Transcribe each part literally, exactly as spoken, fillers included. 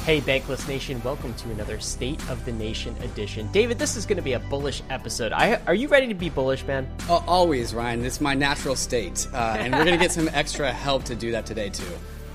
Hey, Bankless Nation, welcome to another State of the Nation edition. David, this is going to be a bullish episode. I, are you ready to be bullish, man? Uh, always, Ryan. It's my natural state. Uh, and we're going to get some extra help to do that today, too.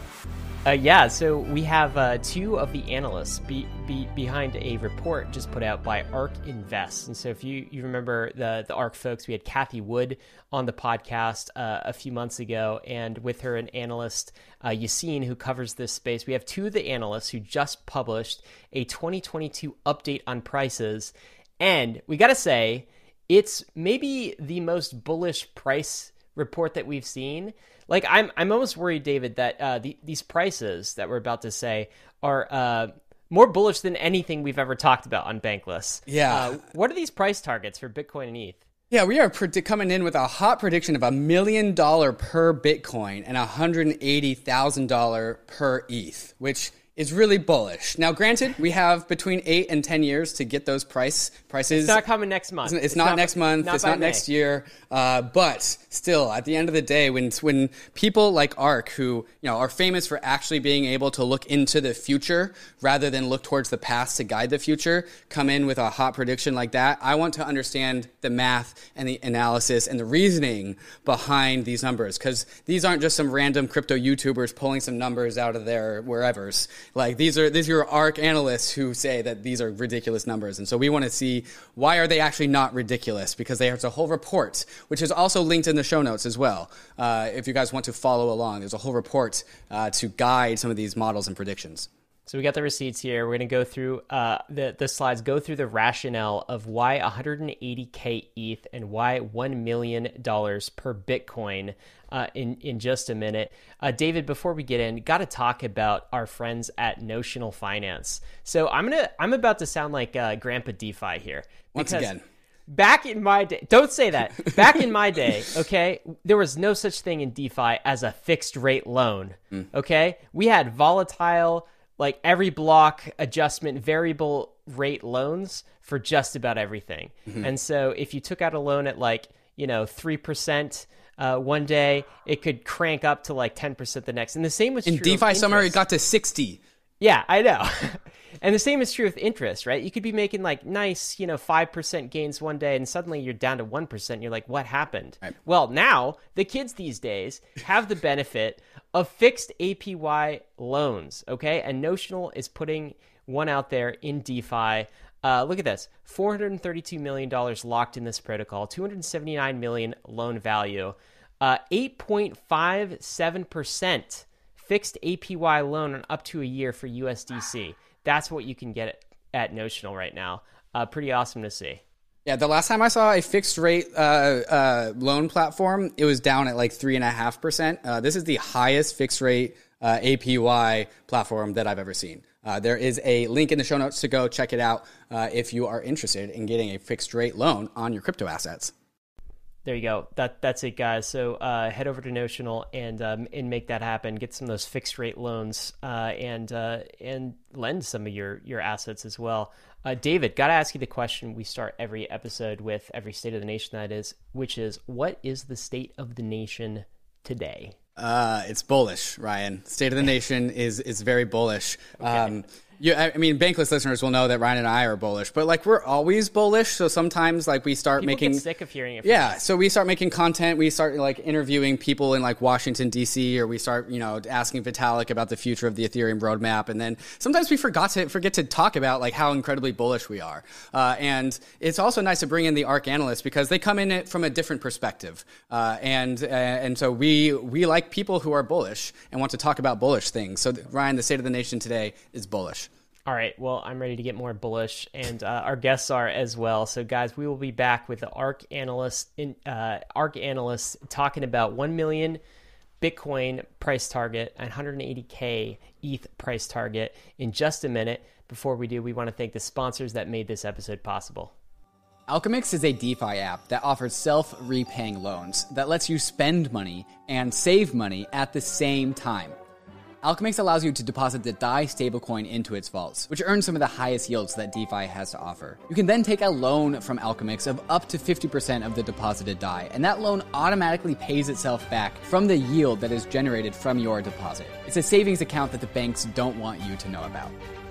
Uh, yeah, so we have uh, two of the analysts be, be, behind a report just put out by ARK Invest. And so if you, you remember the, the ARK folks, we had Cathie Wood on the podcast uh, a few months ago, and with her an analyst, uh, Yassine, who covers this space. We have two of the analysts who just published a twenty twenty-two update on prices. And we got to say, it's maybe the most bullish price report that we've seen. Like, I'm I'm almost worried, David, that uh, the, these prices that we're about to say are uh, more bullish than anything we've ever talked about on Bankless. Yeah. Uh, what are these price targets for Bitcoin and E T H? Yeah, we are pred- coming in with a hot prediction of a million dollar per Bitcoin and one hundred eighty thousand dollars per E T H, which is really bullish. Now, granted, we have between eight and ten years to get those price prices. It's not coming next month. It's, it's, it's not, not next month. Not it's not May. next year. Uh, but still, at the end of the day, when when people like ARK, who you know are famous for actually being able to look into the future rather than look towards the past to guide the future, come in with a hot prediction like that, I want to understand the math and the analysis and the reasoning behind these numbers, because these aren't just some random crypto YouTubers pulling some numbers out of their wherevers. Like these are these are ARK analysts who say that these are ridiculous numbers, and so we want to see why are they actually not ridiculous, because there's a whole report, which is also linked in the show notes as well. Uh, if you guys want to follow along, there's a whole report uh, to guide some of these models and predictions. So we got the receipts here. We're going to go through uh, the, the slides, go through the rationale of why one hundred eighty K E T H and why one million dollars per Bitcoin uh, in, in just a minute. Uh, David, before we get in, got to talk about our friends at Notional Finance. So I'm going to, I'm about to sound like uh, Grandpa DeFi here. Once again. Back in my day, don't say that. Back in my day, okay, there was no such thing in DeFi as a fixed rate loan, mm. okay? We had volatile, like every block adjustment, variable rate loans for just about everything. Mm-hmm. And so if you took out a loan at like, you know, three percent uh, one day, it could crank up to like ten percent the next. And the same was in true DeFi summer, it got to sixty. Yeah, I know. And the same is true with interest, right? You could be making like nice, you know, five percent gains one day and suddenly you're down to one percent. And you're like, what happened? Right. Well, now the kids these days have the benefit of fixed A P Y loans, okay? And Notional is putting one out there in DeFi. Uh, look at this, four hundred thirty-two million dollars locked in this protocol, two hundred seventy-nine million dollars loan value, uh, eight point five seven percent fixed A P Y loan on up to a year for U S D C. That's what you can get at, at Notional right now. Uh, pretty awesome to see. Yeah, the last time I saw a fixed rate uh, uh, loan platform, it was down at like three and a half percent. Uh, this is the highest fixed rate uh, A P Y platform that I've ever seen. Uh, there is a link in the show notes to go check it out uh, if you are interested in getting a fixed rate loan on your crypto assets. There you go. That that's it, guys. So uh, head over to Notional and um, and make that happen. Get some of those fixed rate loans uh, and uh, and lend some of your your assets as well. Uh, David, got to ask you the question we start every episode with, every State of the Nation that is, which is, what is the state of the nation today? Uh, it's bullish, Ryan. State of the Nation is is very bullish. Okay. Um, you, I mean, Bankless listeners will know that Ryan and I are bullish, but like we're always bullish. So sometimes like we start people making get sick of hearing it. Yeah, so we start making content. We start like interviewing people in like Washington D C, or we start you know asking Vitalik about the future of the Ethereum roadmap, and then sometimes we forgot to forget to talk about like how incredibly bullish we are. Uh, and it's also nice to bring in the ARK analysts because they come in it from a different perspective, uh, and uh, and so we we like people who are bullish and want to talk about bullish things. So Ryan, the State of the Nation today is bullish. All right, well, I'm ready to get more bullish, and uh, our guests are as well. So, guys, we will be back with the ARK analyst, in, uh, ARK analysts talking about one million Bitcoin price target and one hundred eighty K E T H price target in just a minute. Before we do, we want to thank the sponsors that made this episode possible. Alchemix is a DeFi app that offers self-repaying loans that lets you spend money and save money at the same time. Alchemix allows you to deposit the D A I stablecoin into its vaults, which earns some of the highest yields that DeFi has to offer. You can then take a loan from Alchemix of up to fifty percent of the deposited D A I, and that loan automatically pays itself back from the yield that is generated from your deposit. It's a savings account that the banks don't want you to know about.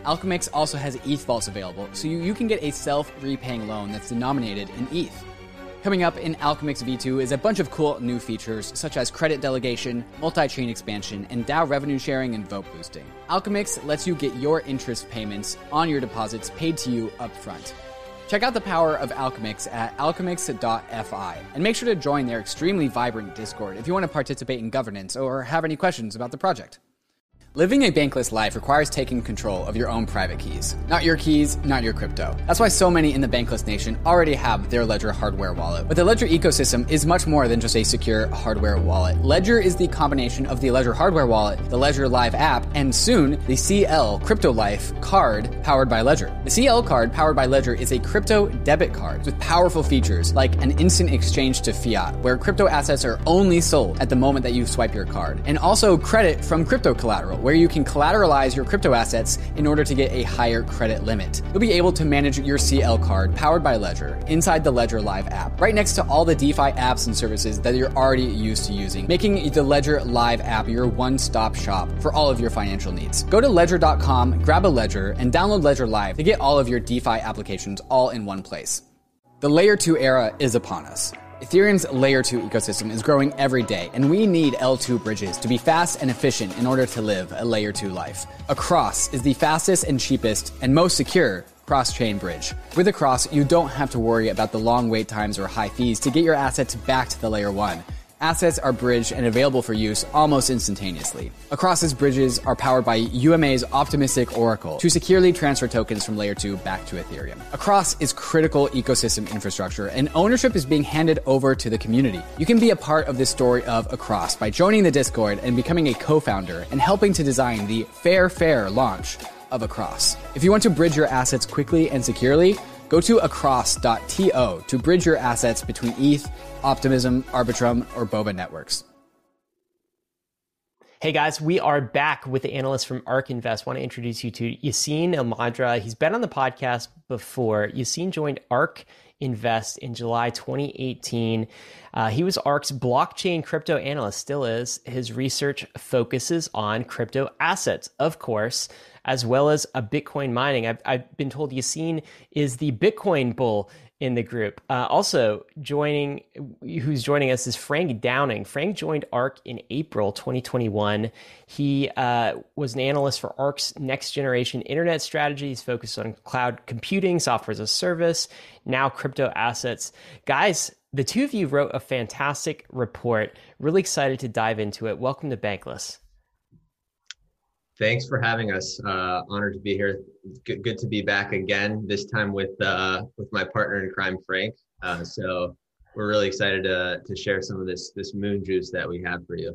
Alchemix also has E T H vaults available, so you, you can get a self-repaying loan that's denominated in E T H. Coming up in Alchemix V two is a bunch of cool new features, such as credit delegation, multi-chain expansion, and DAO revenue sharing and vote boosting. Alchemix lets you get your interest payments on your deposits paid to you upfront. Check out the power of Alchemix at alchemix dot f i, and make sure to join their extremely vibrant Discord if you want to participate in governance or have any questions about the project. Living a bankless life requires taking control of your own private keys. Not your keys, not your crypto. That's why so many in the bankless nation already have their Ledger hardware wallet. But the Ledger ecosystem is much more than just a secure hardware wallet. Ledger is the combination of the Ledger hardware wallet, the Ledger Live app, and soon the C L Crypto Life card powered by Ledger. The C L card powered by Ledger is a crypto debit card with powerful features like an instant exchange to fiat, where crypto assets are only sold at the moment that you swipe your card, and also credit from crypto collateral, where you can collateralize your crypto assets in order to get a higher credit limit. You'll be able to manage your C L card powered by Ledger inside the Ledger Live app, right next to all the DeFi apps and services that you're already used to using, making the Ledger Live app your one-stop shop for all of your financial needs. Go to ledger dot com, grab a Ledger, and download Ledger Live to get all of your DeFi applications all in one place. The Layer two era is upon us. Ethereum's Layer two ecosystem is growing every day, and we need L two bridges to be fast and efficient in order to live a Layer two life. Across is the fastest and cheapest and most secure cross-chain bridge. With Across, you don't have to worry about the long wait times or high fees to get your assets back to the Layer one. Assets are bridged and available for use almost instantaneously. Across's bridges are powered by U M A's Optimistic Oracle to securely transfer tokens from Layer two back to Ethereum. Across is critical ecosystem infrastructure, and ownership is being handed over to the community. You can be a part of this story of Across by joining the Discord and becoming a co-founder and helping to design the Fair Fair launch of Across. If you want to bridge your assets quickly and securely, go to across dot to to bridge your assets between E T H, Optimism, Arbitrum, or Boba networks. Hey guys, we are back with the analyst from ARK Invest. I want to introduce you to Yassine El-Madra. He's been on the podcast before. Yassine joined ARK Invest in July twenty eighteen. Uh, he was ARK's blockchain crypto analyst, still is. His research focuses on crypto assets, of course, as well as a Bitcoin mining. I've, I've been told Yassine is the Bitcoin bull in the group. Uh, also joining, who's joining us is Frank Downing. Frank joined ARK in April twenty twenty-one. He uh, was an analyst for ARK's next generation internet strategy. He's focused on cloud computing, software as a service, now crypto assets. Guys, the two of you wrote a fantastic report. Really excited to dive into it. Welcome to Bankless. Thanks for having us. Uh, honored to be here. Good, good to be back again. This time with uh, with my partner in crime, Frank. Uh, so we're really excited to to share some of this this moon juice that we have for you.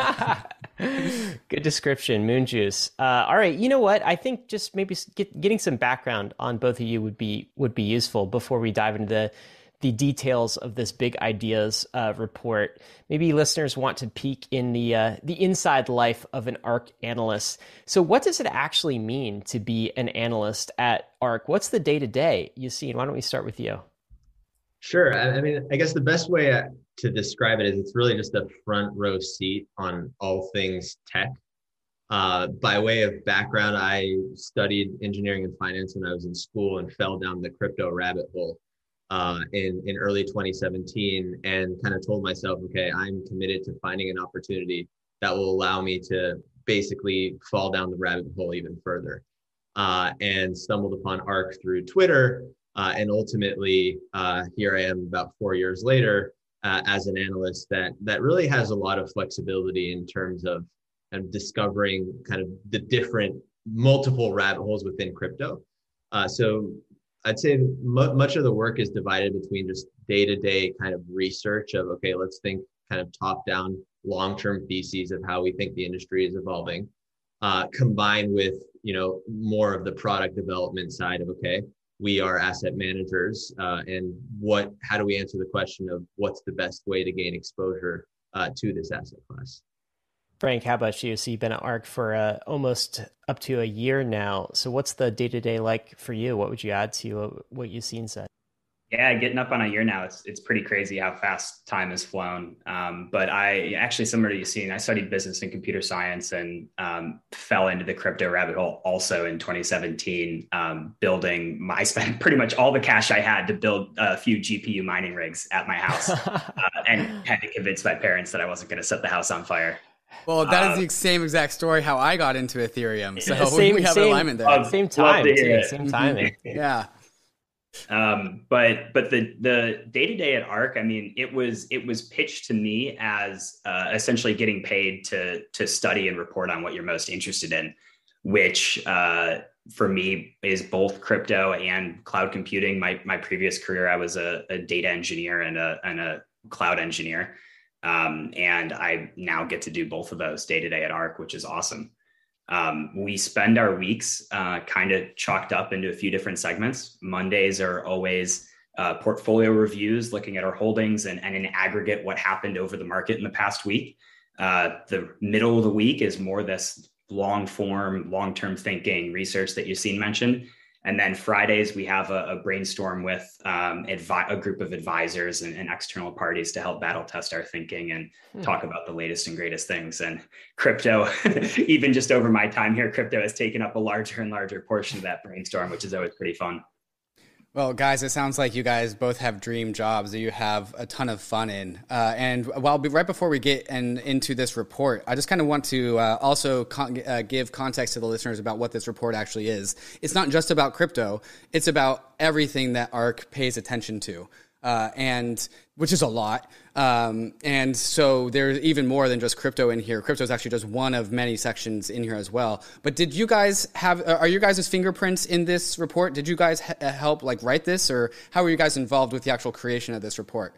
Good description, moon juice. Uh, all right, you know what? I think just maybe get, getting some background on both of you would be would be useful before we dive into the the details of this big ideas uh, report. Maybe listeners want to peek in the uh, the inside life of an ARK analyst. So what does it actually mean to be an analyst at ARK? What's the day-to-day? Yassine, why don't we start with you? Sure. I, I mean, I guess the best way to describe it is it's really just a front row seat on all things tech. Uh, by way of background, I studied engineering and finance when I was in school and fell down the crypto rabbit hole uh, in, in early twenty seventeen, and kind of told myself, okay, I'm committed to finding an opportunity that will allow me to basically fall down the rabbit hole even further. Uh, and stumbled upon ARK through Twitter. Uh, and ultimately, uh, here I am about four years later uh, as an analyst that that really has a lot of flexibility in terms of, of discovering kind of the different multiple rabbit holes within crypto. Uh, so I'd say m- much of the work is divided between just day-to-day kind of research of, okay, let's think kind of top-down long-term theses of how we think the industry is evolving, uh, combined with, you know, more of the product development side of, okay, we are asset managers, uh, and what, how do we answer the question of what's the best way to gain exposure uh, to this asset class? Frank, how about you? So you've been at ARK for uh, almost up to a year now. So what's the day-to-day like for you? What would you add to uh, what Yassine said? Yeah, getting up on a year now, it's it's pretty crazy how fast time has flown. Um, but I actually, similar to Yassine, I studied business and computer science and um, fell into the crypto rabbit hole also in twenty seventeen, um, building my, I spent pretty much all the cash I had to build a few G P U mining rigs at my house uh, and had to convince my parents that I wasn't going to set the house on fire. Well, that uh, is the same exact story how I got into Ethereum. So same, we have same, an alignment there. Uh, same time, too, same timing. Yeah. Um, but but the the day to day at Arc, I mean, it was it was pitched to me as uh, essentially getting paid to to study and report on what you're most interested in, which uh, for me is both crypto and cloud computing. My my previous career, I was a, a data engineer and a and a cloud engineer, um, and I now get to do both of those day to day at Arc, which is awesome. Um, we spend our weeks uh, kind of chalked up into a few different segments. Mondays are always uh, portfolio reviews, looking at our holdings and, and in aggregate what happened over the market in the past week. Uh, the middle of the week is more this long form, long-term thinking research that Yassine mentioned. And then Fridays, we have a, a brainstorm with um, advi- a group of advisors and, and external parties to help battle test our thinking and hmm. talk about the latest and greatest things. And crypto, even just over my time here, crypto has taken up a larger and larger portion of that brainstorm, which is always pretty fun. Well, guys, it sounds like you guys both have dream jobs that you have a ton of fun in. Uh, and while right before we get in, into this report, I just kind of want to uh, also con- uh, give context to the listeners about what this report actually is. It's not just about crypto. It's about everything that Arc pays attention to. Uh, and which is a lot. Um, and so there's even more than just crypto in here. Crypto is actually just one of many sections in here as well. But did you guys have, are you guys' fingerprints in this report? Did you guys ha- help like write this, or how were you guys involved with the actual creation of this report?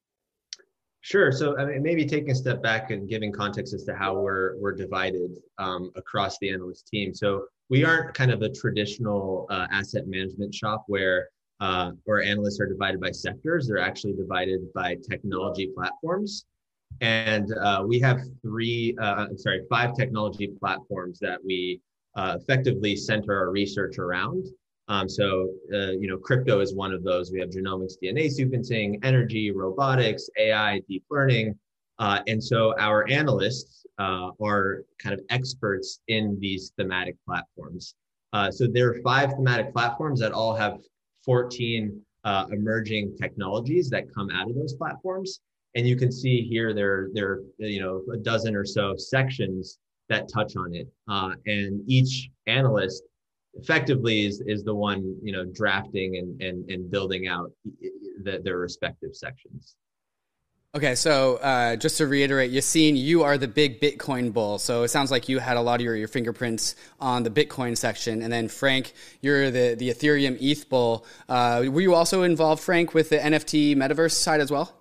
Sure. So I mean, maybe taking a step back and giving context as to how we're we're divided um, across the analyst team. So we aren't kind of a traditional uh, asset management shop where uh, where analysts are divided by sectors. They're actually divided by technology platforms. And uh, we have three, uh, I'm sorry, five technology platforms that we uh, effectively center our research around. Um, so, uh, you know, crypto is one of those. We have genomics, D N A sequencing, energy, robotics, A I, deep learning. Uh, and so our analysts uh, are kind of experts in these thematic platforms. Uh, so there are five thematic platforms that all have fourteen uh, emerging technologies that come out of those platforms. And you can see here, there, there are, you know, a dozen or so sections that touch on it. Uh, and each analyst effectively is, is the one, you know, drafting and, and, and building out the, their respective sections. Okay, so uh, just to reiterate, Yassine, you are the big Bitcoin bull. So it sounds like you had a lot of your, your fingerprints on the Bitcoin section. And then Frank, you're the, the Ethereum E T H bull. Uh, were you also involved, Frank, with the N F T metaverse side as well?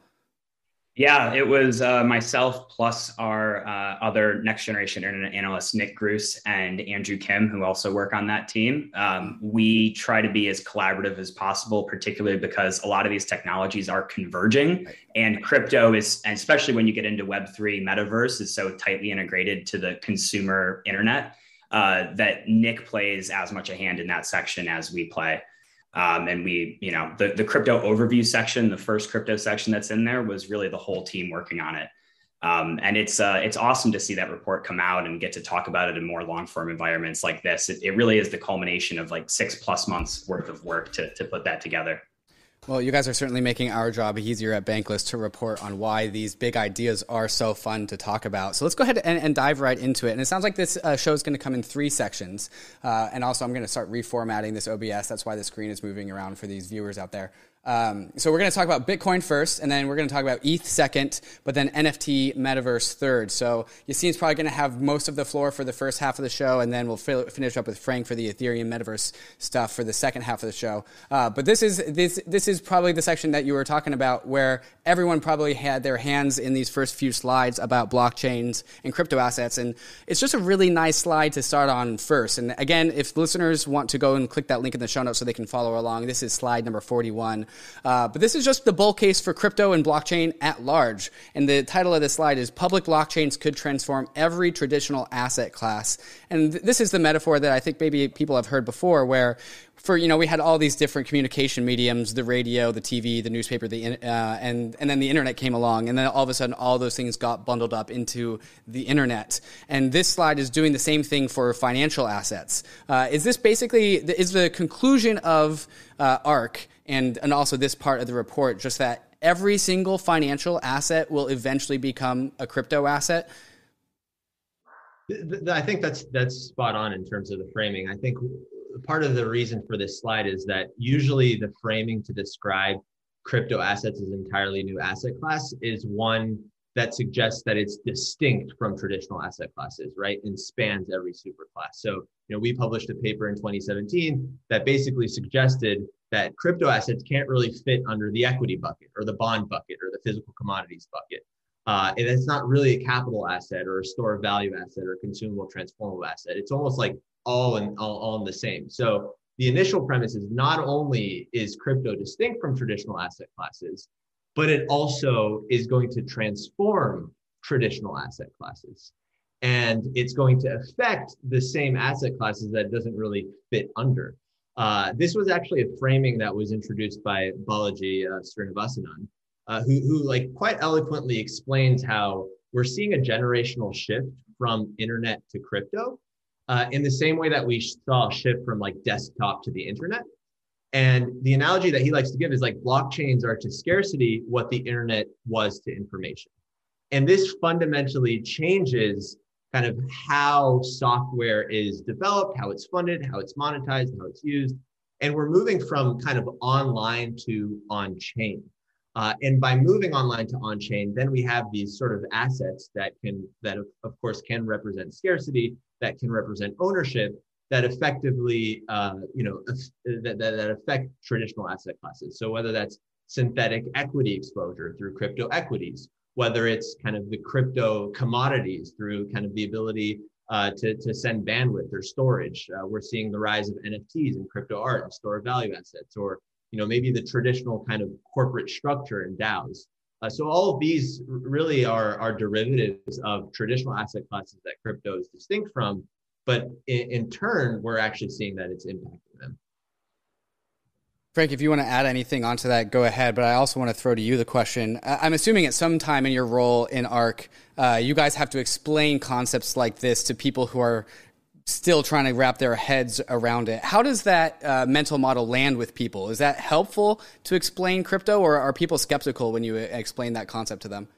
Yeah, it was uh, myself plus our uh, other next generation internet analysts, Nick Gruss and Andrew Kim, who also work on that team. Um, we try to be as collaborative as possible, particularly because a lot of these technologies are converging, and crypto is, and especially when you get into Web three, metaverse is so tightly integrated to the consumer internet uh, that Nick plays as much a hand in that section as we play. Um, and we, you know, the, the crypto overview section, the first crypto section that's in there was really the whole team working on it. Um, and it's uh, it's awesome to see that report come out and get to talk about it in more long form environments like this. It, it really is the culmination of like six plus months worth of work to to put that together. Well, you guys are certainly making our job easier at Bankless to report on why these big ideas are so fun to talk about. So let's go ahead and, and dive right into it. And it sounds like this uh, show is going to come in three sections. Uh, and also, I'm going to start reformatting this O B S. That's why the screen is moving around for these viewers out there. Um, so we're going to talk about Bitcoin first, and then we're going to talk about E T H second, but then N F T metaverse third. So Yassine's probably going to have most of the floor for the first half of the show, and then we'll fi- finish up with Frank for the Ethereum metaverse stuff for the second half of the show. Uh, but this is this this is probably the section that you were talking about, where everyone probably had their hands in these first few slides about blockchains and crypto assets, and it's just a really nice slide to start on first. And again, if listeners want to go and click that link in the show notes so they can follow along, this is slide number forty-one. Uh, but this is just the bull case for crypto and blockchain at large. And the title of this slide is Public Blockchains Could Transform Every Traditional Asset Class. And th- this is the metaphor that I think maybe people have heard before, where for, you know, we had all these different communication mediums, the radio, the T V, the newspaper, the uh, and and then the internet came along, and then all of a sudden all those things got bundled up into the internet. And this slide is doing the same thing for financial assets. Uh, is this basically, is the conclusion of uh, ARK and, and also this part of the report just that every single financial asset will eventually become a crypto asset? I think that's that's spot on in terms of the framing. I think part of the reason for this slide is that usually the framing to describe crypto assets as entirely new asset class is one that suggests that it's distinct from traditional asset classes, right? And spans every superclass. So, you know, we published a paper in twenty seventeen that basically suggested that crypto assets can't really fit under the equity bucket or the bond bucket or the physical commodities bucket. Uh, and it's not really a capital asset or a store of value asset or consumable transformable asset. It's almost like all in all, all in the same. So the initial premise is not only is crypto distinct from traditional asset classes, but it also is going to transform traditional asset classes. And it's going to affect the same asset classes that it doesn't really fit under. Uh, this was actually a framing that was introduced by Balaji uh, Srinivasanan, uh, who, who like quite eloquently explains how we're seeing a generational shift from internet to crypto. Uh, in the same way that we saw a shift from like desktop to the internet. And the analogy that he likes to give is like blockchains are to scarcity what the internet was to information. And this fundamentally changes kind of how software is developed, how it's funded, how it's monetized, how it's used. And we're moving from kind of online to on-chain. Uh, and by moving online to on-chain, then we have these sort of assets that can, that of, of course can represent scarcity, that can represent ownership, that effectively, uh, you know, that, that, that affect traditional asset classes. So whether that's synthetic equity exposure through crypto equities, whether it's kind of the crypto commodities through kind of the ability uh, to, to send bandwidth or storage. Uh, we're seeing the rise of N F Ts and crypto art and store of value assets, or, you know, maybe the traditional kind of corporate structure in DAOs. Uh, so all of these really are, are derivatives of traditional asset classes that crypto is distinct from, but in, in turn, we're actually seeing that it's impacting them. Frank, if you want to add anything onto that, go ahead. But I also want to throw to you the question. I'm assuming at some time in your role in ARK, uh, you guys have to explain concepts like this to people who are still trying to wrap their heads around it. How does that uh, mental model land with people? Is that helpful to explain crypto, or are people skeptical when you explain that concept to them?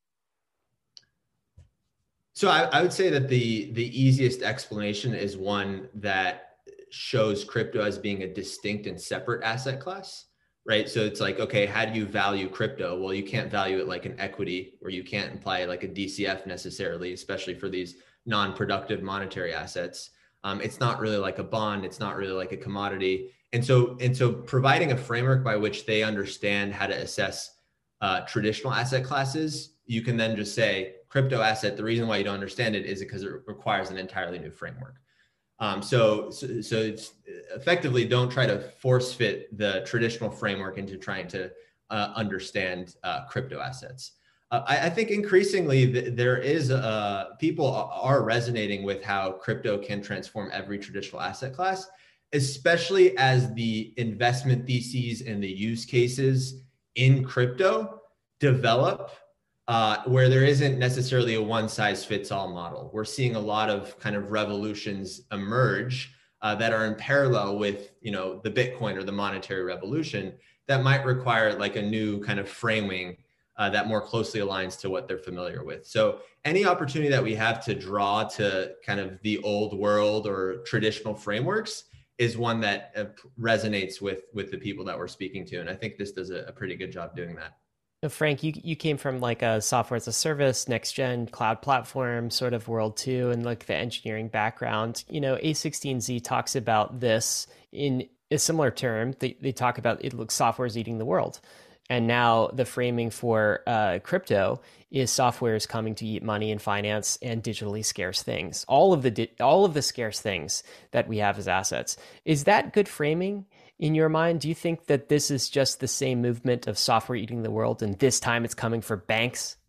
So I, I would say that the the easiest explanation is one that shows crypto as being a distinct and separate asset class, right? So it's like, okay, how do you value crypto? Well, you can't value it like an equity, or you can't imply like a D C F necessarily, especially for these non-productive monetary assets. Um, it's not really like a bond. It's not really like a commodity. And so, and so providing a framework by which they understand how to assess uh, traditional asset classes, you can then just say crypto asset, the reason why you don't understand it is because it requires an entirely new framework. Um, so, so, so it's effectively don't try to force fit the traditional framework into trying to uh, understand uh, crypto assets. Uh, I, I think increasingly th- there is uh, people are resonating with how crypto can transform every traditional asset class, especially as the investment theses and the use cases in crypto develop, uh, where there isn't necessarily a one size fits all model. We're seeing a lot of kind of revolutions emerge uh, that are in parallel with, you know, the Bitcoin or the monetary revolution that might require like a new kind of framing Uh, that more closely aligns to what they're familiar with. So any opportunity that we have to draw to kind of the old world or traditional frameworks is one that uh, resonates with with the people that we're speaking to. And I think this does a, a pretty good job doing that. So Frank, you you came from like a software as a service, next gen cloud platform sort of world too, and like the engineering background. You know, A sixteen Z talks about this in a similar term. They they talk about it looks software is eating the world. And now the framing for uh, crypto is software is coming to eat money and finance and digitally scarce things. All of the di- all of the scarce things that we have as assets. Is that good framing? in your mind? Do you think that this is just the same movement of software eating the world, and this time it's coming for banks?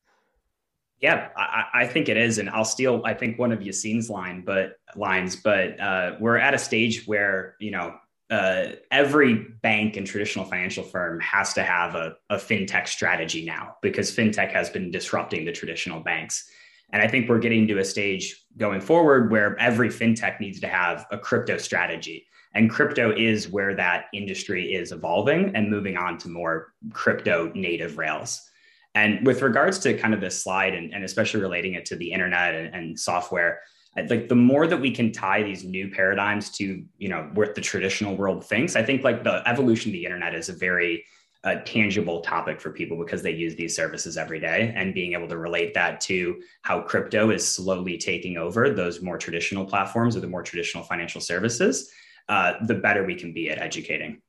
Yeah, I, I think it is, and I'll steal, I think, one of Yassine's line, but lines. But uh, we're at a stage where, you know, uh, every bank and traditional financial firm has to have a, a fintech strategy now, because fintech has been disrupting the traditional banks. And I think we're getting to a stage going forward where every fintech needs to have a crypto strategy. And crypto is where that industry is evolving and moving on to more crypto native rails. And with regards to kind of this slide, and, and especially relating it to the internet and, and software, like the more that we can tie these new paradigms to, you know, what the traditional world thinks, I think like the evolution of the internet is a very uh, tangible topic for people, because they use these services every day, and being able to relate that to how crypto is slowly taking over those more traditional platforms or the more traditional financial services, uh, the better we can be at educating.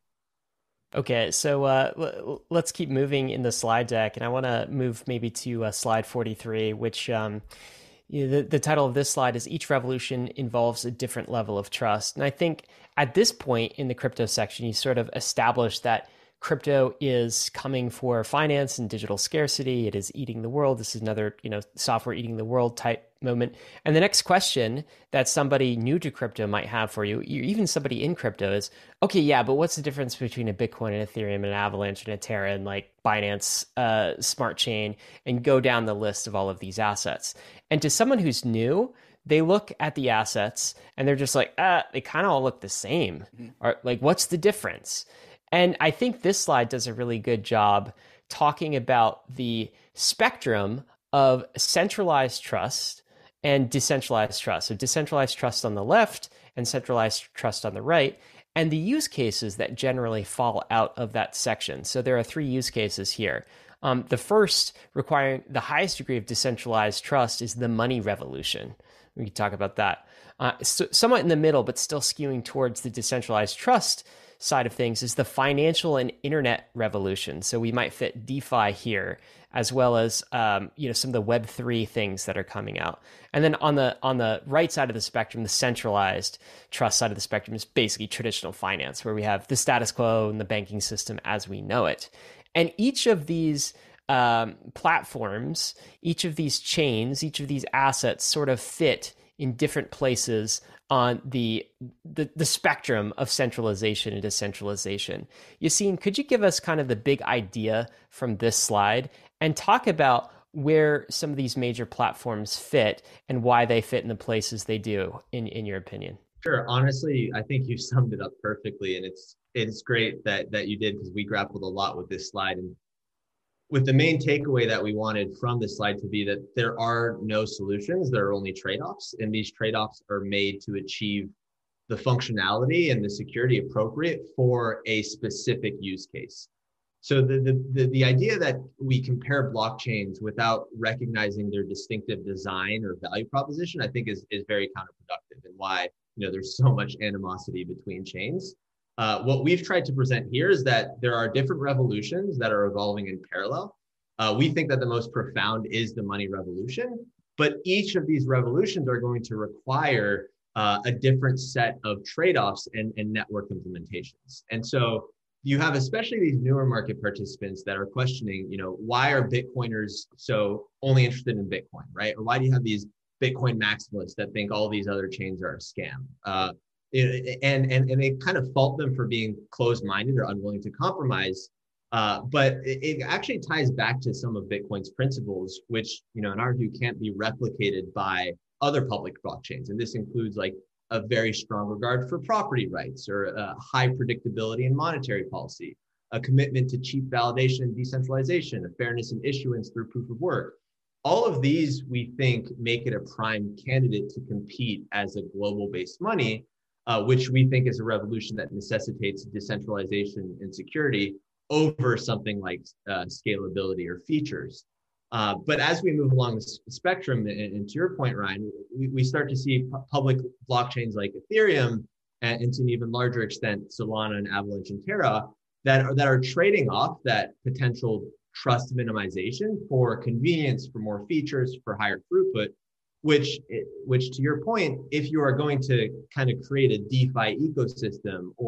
Okay, so uh, l- let's keep moving in the slide deck, and I want to move maybe to uh, slide forty-three, which um, you know, the, the title of this slide is Each Revolution Involves a Different Level of Trust. And I think at this point in the crypto section, you sort of established that crypto is coming for finance and digital scarcity. It is eating the world. This is another, you know, software eating the world type moment. And the next question that somebody new to crypto might have for you, even somebody in crypto, is, okay, yeah, but what's the difference between a Bitcoin and Ethereum and an Avalanche and a Terra and like Binance uh, Smart Chain, and go down the list of all of these assets? And to someone who's new, they look at the assets and they're just like, ah, they kind of all look the same. Mm-hmm. Or like, what's the difference? And I think this slide does a really good job talking about the spectrum of centralized trust and decentralized trust. So decentralized trust on the left and centralized trust on the right, and the use cases that generally fall out of that section. So there are three use cases here. Um, the first, requiring the highest degree of decentralized trust, is the money revolution. We can talk about that. Uh, so somewhat in the middle, but still skewing towards the decentralized trust side of things, is the financial and internet revolution. So we might fit DeFi here, as well as um, you know, some of the Web three things that are coming out. And then on the on the right side of the spectrum, the centralized trust side of the spectrum, is basically traditional finance, where we have the status quo and the banking system as we know it. And each of these um, platforms, each of these chains, each of these assets sort of fit in different places on the, the the spectrum of centralization and decentralization. Yassine, could you give us kind of the big idea from this slide and talk about where some of these major platforms fit and why they fit in the places they do, in, in your opinion? Sure. Honestly, I think you summed it up perfectly, and it's it's great that that you did, because we grappled a lot with this slide. And with the main takeaway that we wanted from this slide to be that there are no solutions, there are only trade-offs, and these trade-offs are made to achieve the functionality and the security appropriate for a specific use case. So the, the, the, the idea that we compare blockchains without recognizing their distinctive design or value proposition, I think is, is very counterproductive, and why, you know, there's so much animosity between chains. Uh, what we've tried to present here is that there are different revolutions that are evolving in parallel. Uh, we think that the most profound is the money revolution, but each of these revolutions are going to require uh, a different set of trade-offs and, and network implementations. And so you have especially these newer market participants that are questioning, you know, why are Bitcoiners so only interested in Bitcoin, right? Or why do you have these Bitcoin maximalists that think all these other chains are a scam? Uh, and, and, and they kind of fault them for being closed-minded or unwilling to compromise. Uh, but it, it actually ties back to some of Bitcoin's principles, which, you know, in our view, can't be replicated by other public blockchains. And this includes like a very strong regard for property rights, or a high predictability in monetary policy, a commitment to cheap validation and decentralization, a fairness in issuance through proof of work. All of these, we think, make it a prime candidate to compete as a global-based money, uh, which we think is a revolution that necessitates decentralization and security over something like uh, scalability or features. Uh, but as we move along the spectrum, and, and to your point, Ryan, we, we start to see pu- public blockchains like Ethereum, and, and to an even larger extent, Solana and Avalanche and Terra, that are, that are trading off that potential trust minimization for convenience, for more features, for higher throughput, which, which to your point, if you are going to kind of create a DeFi ecosystem or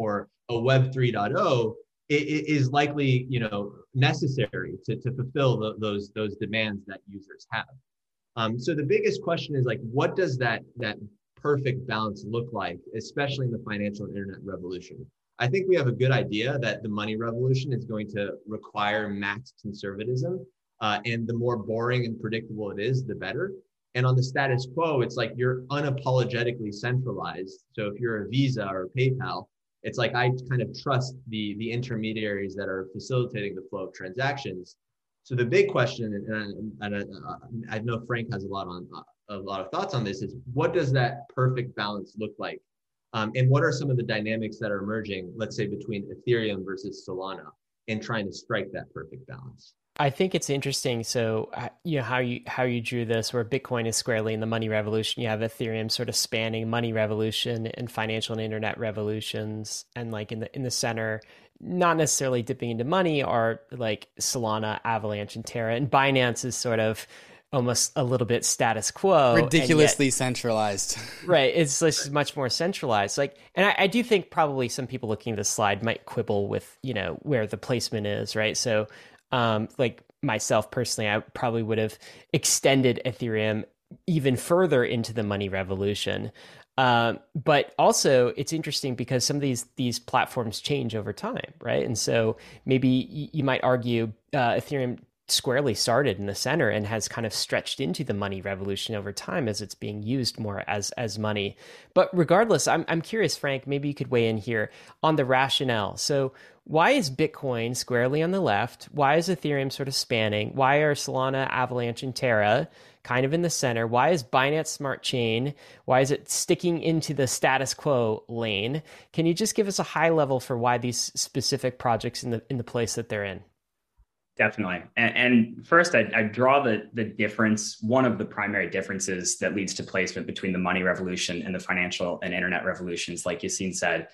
a Web 3.0 it, it is likely, you know, necessary to, to fulfill the, those those demands that users have. Um, so the biggest question is like, what does that that perfect balance look like, especially in the financial and internet revolution? I think we have a good idea that the money revolution is going to require max conservatism, uh, and the more boring and predictable it is, the better. And on the status quo, it's like you're unapologetically centralized. So if you're a Visa or a PayPal, it's like I kind of trust the the intermediaries that are facilitating the flow of transactions. So the big question, and, and, and uh, I know Frank has a lot on uh, a lot of thoughts on this, is what does that perfect balance look like? Um, and what are some of the dynamics that are emerging, let's say, between Ethereum versus Solana, and trying to strike that perfect balance? I think it's interesting. So, uh, you know, how you how you drew this, where Bitcoin is squarely in the money revolution. You have Ethereum sort of spanning money revolution and financial and internet revolutions, and like in the in the center, not necessarily dipping into money, are like Solana, Avalanche, and Terra, and Binance is sort of almost a little bit status quo, ridiculously yet, centralized. Right, it's just much more centralized. Like, and I, I do think probably some people looking at this slide might quibble with, you know, where the placement is, right? So. Um, like myself personally, I probably would have extended Ethereum even further into the money revolution. Um, but also it's interesting because some of these these platforms change over time, right? And so maybe y- you might argue uh, Ethereum squarely started in the center and has kind of stretched into the money revolution over time as it's being used more as as money. But regardless, I'm I'm curious, Frank, maybe you could weigh in here on the rationale. So why is Bitcoin squarely on the left? Why is Ethereum sort of spanning? Why are Solana, Avalanche, and Terra kind of in the center? Why is Binance Smart Chain? Why is it sticking into the status quo lane? Can you just give us a high level for why these specific projects in the in the place that they're in? Definitely. And, and first, I, I draw the, the difference. One of the primary differences that leads to placement between the money revolution and the financial and internet revolutions, like Yassine said,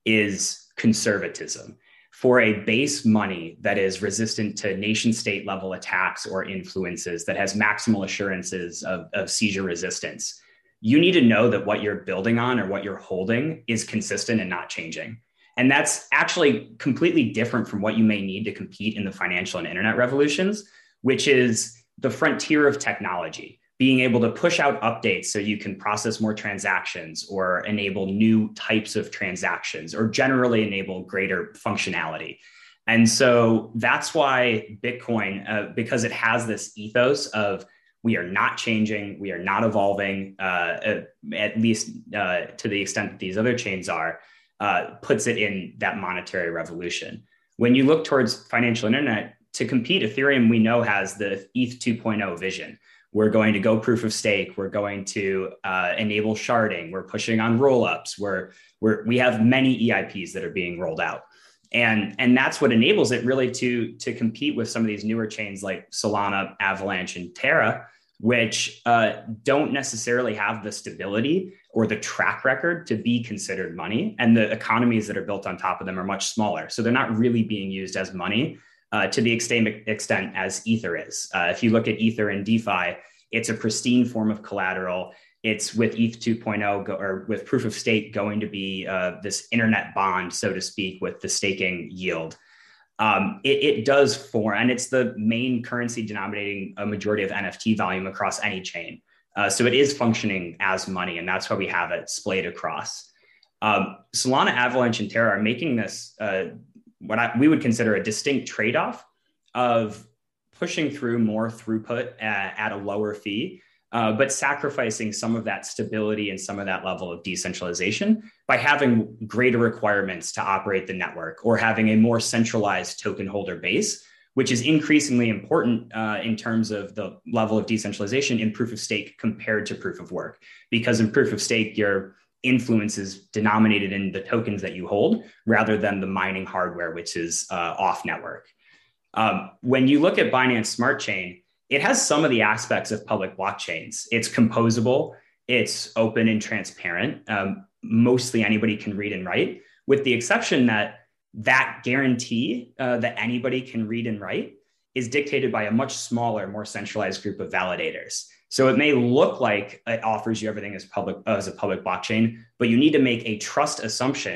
is conservatism. For a base money that is resistant to nation state level attacks or influences, that has maximal assurances of, of seizure resistance, you need to know that what you're building on or what you're holding is consistent and not changing. And that's actually completely different from what you may need to compete in the financial and internet revolutions, which is the frontier of technology, being able to push out updates so you can process more transactions or enable new types of transactions or generally enable greater functionality. And so that's why Bitcoin, uh, because it has this ethos of we are not changing, we are not evolving, uh, at least uh, to the extent that these other chains are, Uh, puts it in that monetary revolution. When you look towards financial internet, to compete, Ethereum, we know, has the E T H two point oh vision. We're going to go proof of stake. We're going to uh, enable sharding. We're pushing on rollups. We're, we're, we have many E I Ps that are being rolled out. And, and that's what enables it really to, to compete with some of these newer chains like Solana, Avalanche, and Terra, which uh, don't necessarily have the stability or the track record to be considered money. And the economies that are built on top of them are much smaller. So they're not really being used as money uh, to the extent, extent as Ether is. Uh, if you look at Ether and DeFi, it's a pristine form of collateral. It's with E T H two point oh go, or with proof of stake going to be uh, this internet bond, so to speak, with the staking yield. Um, it, it does form, and it's the main currency denominating a majority of N F T volume across any chain. Uh, so it is functioning as money, and that's why we have it splayed across. Um, Solana, Avalanche, and Terra are making this uh, what I, we would consider a distinct trade-off of pushing through more throughput at, at a lower fee, uh, but sacrificing some of that stability and some of that level of decentralization by having greater requirements to operate the network or having a more centralized token holder base, which is increasingly important uh, in terms of the level of decentralization in proof of stake compared to proof of work. Because in proof of stake, your influence is denominated in the tokens that you hold rather than the mining hardware, which is uh, off network. Um, when you look at Binance Smart Chain, it has some of the aspects of public blockchains. It's composable, it's open and transparent. Um, mostly anybody can read and write, with the exception that that guarantee uh, that anybody can read and write is dictated by a much smaller, more centralized group of validators. So it may look like it offers you everything as public as a public blockchain, but you need to make a trust assumption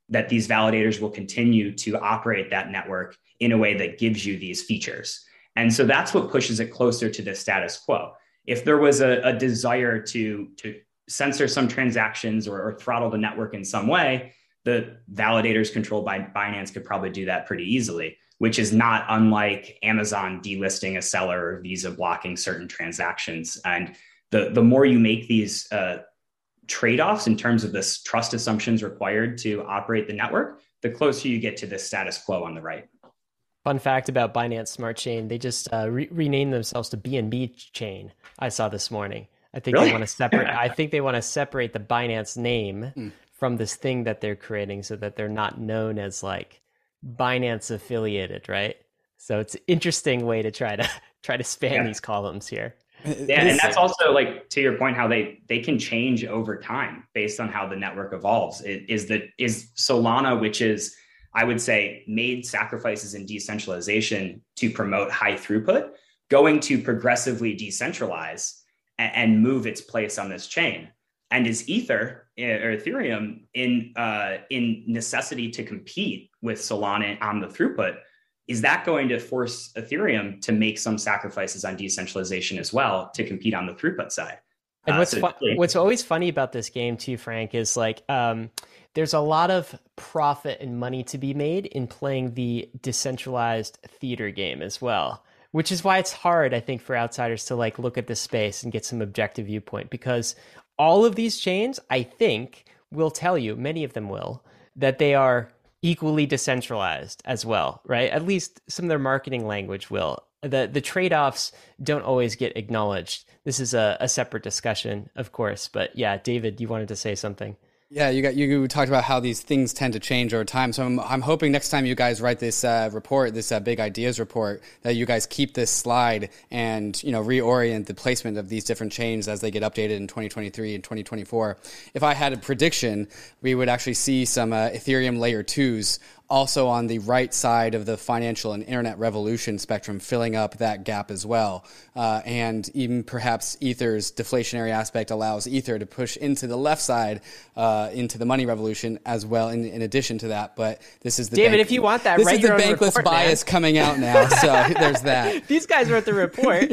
that these validators will continue to operate that network in a way that gives you these features. And so that's what pushes it closer to the status quo. If there was a, a desire to, to censor some transactions or, or throttle the network in some way, the validators controlled by Binance could probably do that pretty easily, which is not unlike Amazon delisting a seller or Visa blocking certain transactions. And the, the more you make these uh, trade-offs in terms of the trust assumptions required to operate the network, the closer you get to the status quo on the right. Fun fact about Binance Smart Chain, they just uh, re- renamed themselves to B N B Chain. I saw this morning. I think really? they want to separate. I think they want to separate the Binance name mm. from this thing that they're creating, so that they're not known as like Binance affiliated, right? So it's an interesting way to try to try to span yeah. these columns here. Yeah, and that's also like to your point, how they they can change over time based on how the network evolves. It is that is Solana, which is, I would say, made sacrifices in decentralization to promote high throughput, going to progressively decentralize and, and move its place on this chain. And is Ether or Ethereum in uh, in necessity to compete with Solana on the throughput? Is that going to force Ethereum to make some sacrifices on decentralization as well to compete on the throughput side? And what's uh, so fu- what's always funny about this game too, Frank, is like um, there's a lot of profit and money to be made in playing the decentralized theater game as well, which is why it's hard, I think, for outsiders to like look at this space and get some objective viewpoint, because all of these chains, I think, will tell you, many of them will, that they are equally decentralized as well, right? At least some of their marketing language will. The the trade-offs don't always get acknowledged. This is a, a separate discussion, of course. But yeah, David, you wanted to say something. Yeah, you got you talked about how these things tend to change over time. So I'm I'm hoping next time you guys write this uh, report, this uh, big ideas report, that you guys keep this slide and you know reorient the placement of these different chains as they get updated in twenty twenty-three and twenty twenty-four. If I had a prediction, we would actually see some uh, Ethereum layer twos also on the right side of the financial and internet revolution spectrum, filling up that gap as well. Uh, and even perhaps Ether's deflationary aspect allows Ether to push into the left side, uh, into the money revolution as well, in, in addition to that. But this is the David, bank- if you want that, this write is the your own bankless report, bias man. coming out now. So there's that. These guys wrote the report.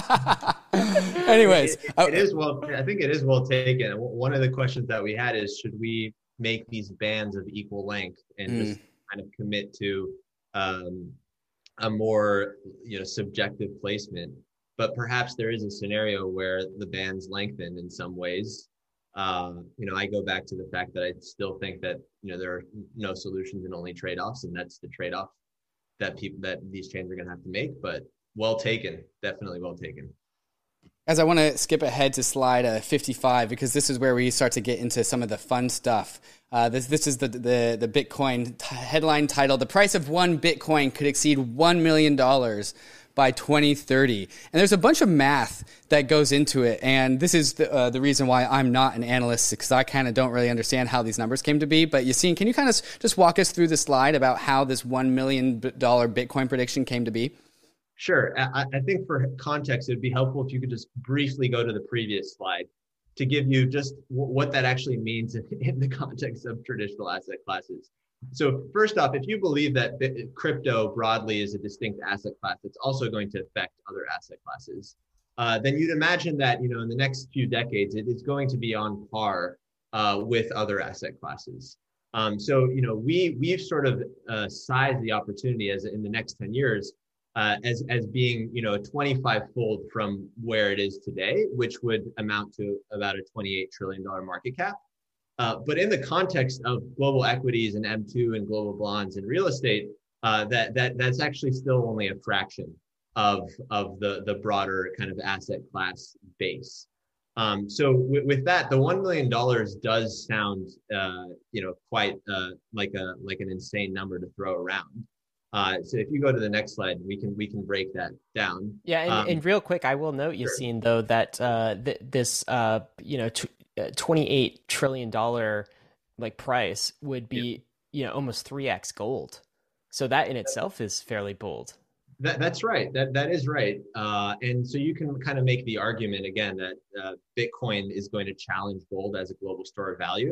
Anyways. It, it, it is well, I think it is well taken. One of the questions that we had is, should we make these bands of equal length and mm. just kind of commit to um, a more, you know, subjective placement? But perhaps there is a scenario where the bands lengthen in some ways. Uh, you know, I go back to the fact that I still think that, you know, there are no solutions and only trade-offs, and that's the trade-off that people that these chains are going to have to make. But well taken, definitely well taken. Guys, I want to skip ahead to slide uh, fifty-five, because this is where we start to get into some of the fun stuff. Uh, this this is the the, the Bitcoin t- headline title: "The price of one Bitcoin could exceed one million dollars by twenty thirty." And there's a bunch of math that goes into it, and this is the uh, the reason why I'm not an analyst, because I kind of don't really understand how these numbers came to be. But Yassine, can you kind of just walk us through the slide about how this one million dollars Bitcoin prediction came to be? Sure. I, I think for context, it would be helpful if you could just briefly go to the previous slide to give you just w- what that actually means in, in the context of traditional asset classes. So first off, if you believe that bit, crypto broadly is a distinct asset class that's also going to affect other asset classes, uh, then you'd imagine that, you know, in the next few decades, it is going to be on par uh, with other asset classes. Um, so, you know, we, we've sort of uh, sized the opportunity as in the next ten years Uh, as as being, you know, twenty-five fold from where it is today, which would amount to about a twenty-eight trillion dollars market cap. Uh, but in the context of global equities and M two and global bonds and real estate, uh, that that that's actually still only a fraction of of the the broader kind of asset class base. Um, so w- with that, the one million dollars does sound, uh, you know, quite uh, like a like an insane number to throw around. Uh, so if you go to the next slide, we can we can break that down. Yeah, and, um, and real quick, I will note, Yassine, sure. though, that uh, th- this uh, you know t- uh, twenty-eight trillion dollar like price would be yeah. you know almost three x gold. So that in itself is fairly bold. That that's right. That that is right. Uh, and so you can kind of make the argument again that uh, Bitcoin is going to challenge gold as a global store of value.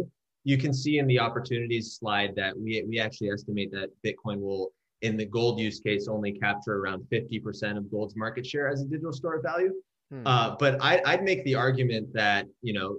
you can see in the opportunities slide that we, we actually estimate that Bitcoin will, in the gold use case, only capture around fifty percent of gold's market share as a digital store of value. Hmm. Uh, but I, I'd make the argument that, you know,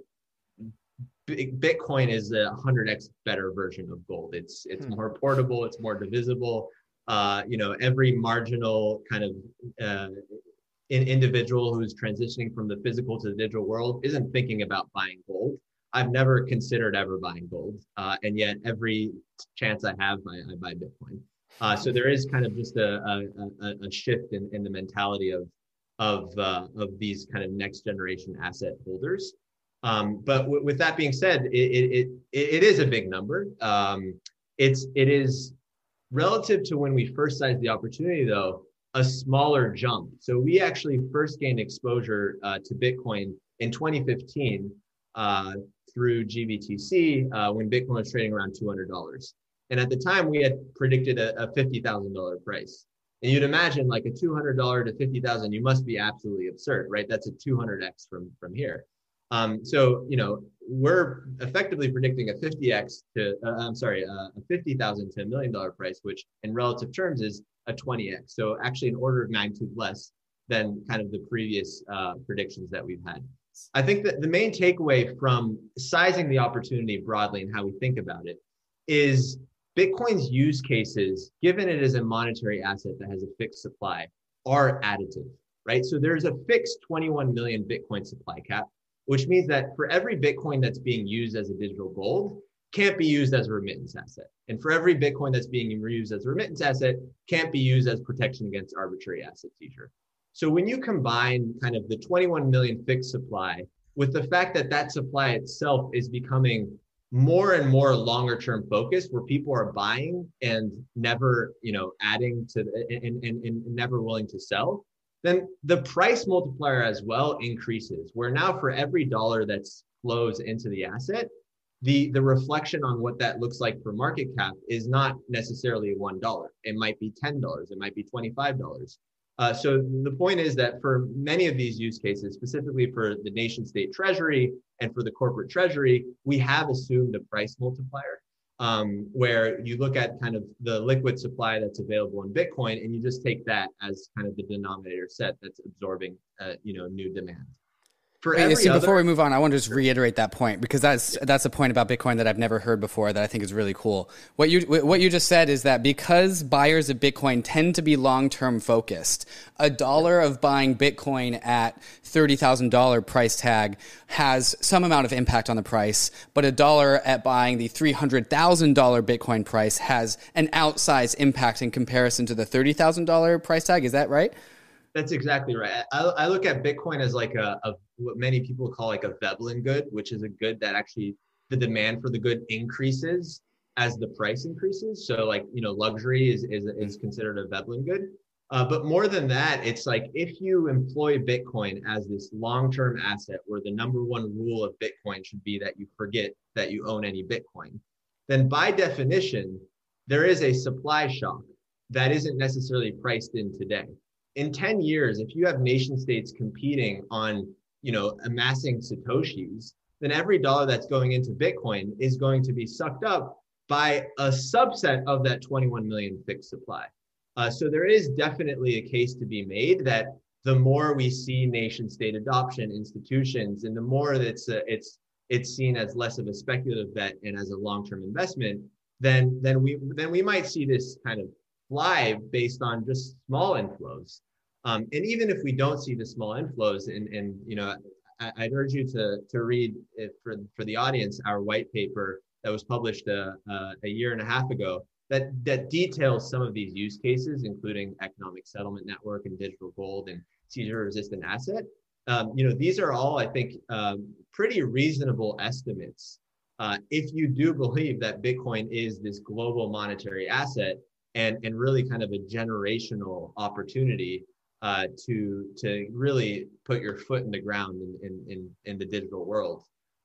Bitcoin is a one hundred x better version of gold. It's it's hmm. more portable, it's more divisible. Uh, you know, every marginal kind of uh, in individual who's transitioning from the physical to the digital world isn't thinking about buying gold. I've never considered ever buying gold, uh, and yet every chance I have, I, I buy Bitcoin. Uh, so there is kind of just a, a, a shift in, in the mentality of of uh, of these kind of next generation asset holders. Um, but w- with that being said, it it, it, it is a big number. Um, it's it is relative to when we first sized the opportunity, though, a smaller jump. So we actually first gained exposure uh, to Bitcoin in twenty fifteen uh, through G B T C uh, when Bitcoin was trading around two hundred dollars. And at the time, we had predicted a, a fifty thousand dollars price. And you'd imagine like a two hundred dollars to fifty thousand, you must be absolutely absurd, right? That's a two hundred x from, from here. Um, so, you know, we're effectively predicting a fifty x to, uh, I'm sorry, uh, a fifty thousand to a million dollar price, which in relative terms is a twenty x. So actually an order of magnitude less than kind of the previous uh, predictions that we've had. I think that the main takeaway from sizing the opportunity broadly and how we think about it is Bitcoin's use cases, given it is a monetary asset that has a fixed supply, are additive, right? So there's a fixed twenty-one million Bitcoin supply cap, which means that for every Bitcoin that's being used as a digital gold, can't be used as a remittance asset. And for every Bitcoin that's being used as a remittance asset, can't be used as protection against arbitrary asset seizure. So when you combine kind of the twenty-one million fixed supply with the fact that that supply itself is becoming more and more longer term focused, where people are buying and never, you know, adding to and, and, and never willing to sell, then the price multiplier as well increases, where now for every dollar that flows into the asset, the, the reflection on what that looks like for market cap is not necessarily one dollar. It might be ten dollars, it might be twenty-five dollars. Uh, so the point is that for many of these use cases, specifically for the nation state treasury and for the corporate treasury, we have assumed a price multiplier um, where you look at kind of the liquid supply that's available in Bitcoin and you just take that as kind of the denominator set that's absorbing, uh, you know, new demand. For Wait, every see, other, before we move on, I want to just reiterate that point because that's that's a point about Bitcoin that I've never heard before that I think is really cool. What you what you just said is that because buyers of Bitcoin tend to be long-term focused, a dollar of buying Bitcoin at thirty thousand dollars price tag has some amount of impact on the price, but a dollar at buying the three hundred thousand dollars Bitcoin price has an outsized impact in comparison to the thirty thousand dollars price tag. Is that right? That's exactly right. I, I look at Bitcoin as like a, a what many people call like a Veblen good, which is a good that actually the demand for the good increases as the price increases. So like, you know, luxury is is, is considered a Veblen good. Uh, but more than that, it's like if you employ Bitcoin as this long-term asset where the number one rule of Bitcoin should be that you forget that you own any Bitcoin, then by definition, there is a supply shock that isn't necessarily priced in today. In ten years, if you have nation states competing on, you know, amassing Satoshis, then every dollar that's going into Bitcoin is going to be sucked up by a subset of that twenty-one million fixed supply. Uh, so there is definitely a case to be made that the more we see nation state adoption institutions and the more that it's, uh, it's, it's seen as less of a speculative bet and as a long-term investment, then, then, we, then we might see this kind of fly based on just small inflows. Um, and even if we don't see the small inflows, and, and you know, I, I'd urge you to to read it for for the audience our white paper that was published a, a, a year and a half ago that that details some of these use cases, including economic settlement network and digital gold and seizure resistant asset. Um, you know, these are all, I think, um, pretty reasonable estimates uh, if you do believe that Bitcoin is this global monetary asset and and really kind of a generational opportunity. Uh, to to really put your foot in the ground in, in, in, in the digital world.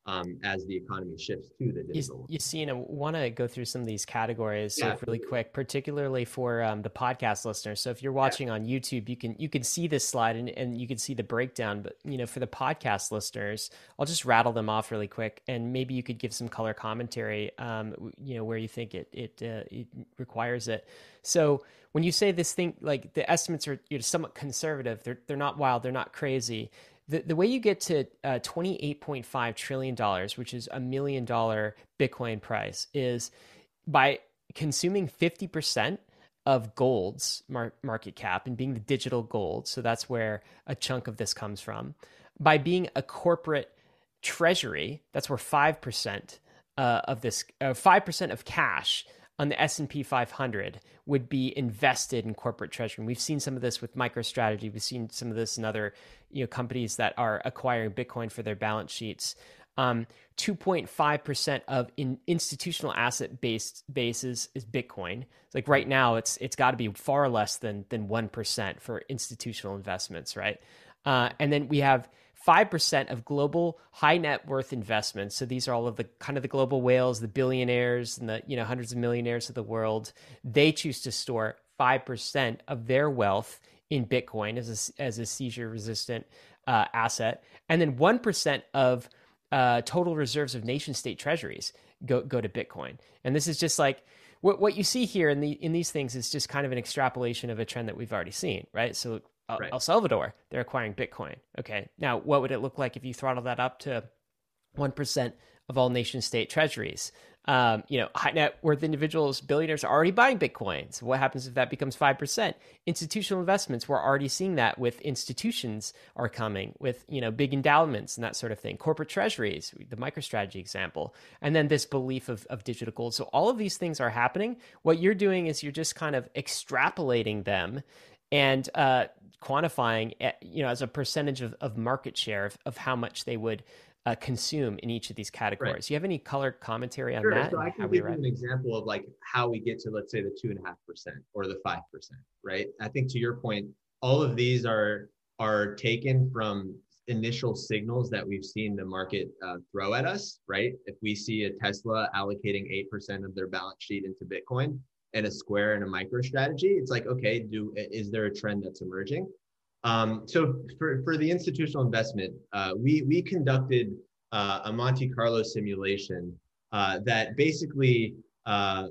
um, as the economy shifts to the You, digital. you see, and I want to go through some of these categories Yeah. so really quick, particularly for um, the podcast listeners. So if you're watching on YouTube, you can you can see this slide and, and you can see the breakdown. But you know, for the podcast listeners, I'll just rattle them off really quick, and maybe you could give some color commentary. Um, you know, where you think it it uh, it requires it. So when you say this thing, like the estimates are you know, somewhat conservative, they're they're not wild, they're not crazy. The, the way you get to uh, twenty-eight point five trillion dollars, which is a million dollar Bitcoin price, is by consuming fifty percent of gold's mar- market cap and being the digital gold. So that's where a chunk of this comes from. By being a corporate treasury, that's where five percent uh, of this, uh, five percent of cash on the S and P five hundred would be invested in corporate treasury. And we've seen some of this with MicroStrategy. We've seen some of this in other you know, companies that are acquiring Bitcoin for their balance sheets. Um, two point five percent of in institutional asset based bases is Bitcoin. It's like right now, it's it's got to be far less than than one percent for institutional investments, right? Uh, and then we have five percent of global high net worth investments. So these are all of the kind of the global whales, the billionaires and the you know hundreds of millionaires of the world. They choose to store five percent of their wealth in Bitcoin as a, as a seizure resistant uh, asset. And then one percent of uh, total reserves of nation state treasuries go, go to Bitcoin. And this is just like, what, what you see here in the in these things is just kind of an extrapolation of a trend that we've already seen, right? So uh, Right. El Salvador, they're acquiring Bitcoin. Okay. Now, what would it look like if you throttle that up to one percent of all nation state treasuries? Um, you know, high net worth individuals, billionaires are already buying Bitcoin. So what happens if that becomes five percent? Institutional investments, we're already seeing that with institutions are coming with, you know, big endowments and that sort of thing. Corporate treasuries, the MicroStrategy example, and then this belief of, of digital gold. So all of these things are happening. What you're doing is you're just kind of extrapolating them and uh, quantifying, you know, as a percentage of, of market share of, of how much they would uh, consume in each of these categories. Right. Do you have any color commentary on Sure. that? So and I how can we give you arrive? an example of like how we get to, let's say, the two and a half percent or the five percent, right? I think to your point, all of these are are taken from initial signals that we've seen the market uh, throw at us, right? If we see a Tesla allocating eight percent of their balance sheet into Bitcoin and a Square and a MicroStrategy, it's like, okay, do is there a trend that's emerging? Um, so for, for the institutional investment, uh, we we conducted uh, a Monte Carlo simulation uh, that basically uh,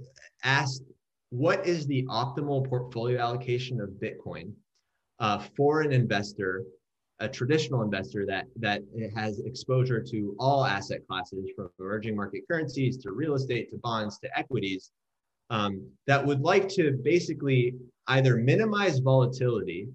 asked what is the optimal portfolio allocation of Bitcoin uh, for an investor, a traditional investor that that has exposure to all asset classes, from emerging market currencies to real estate to bonds to equities, um, that would like to basically either minimize volatility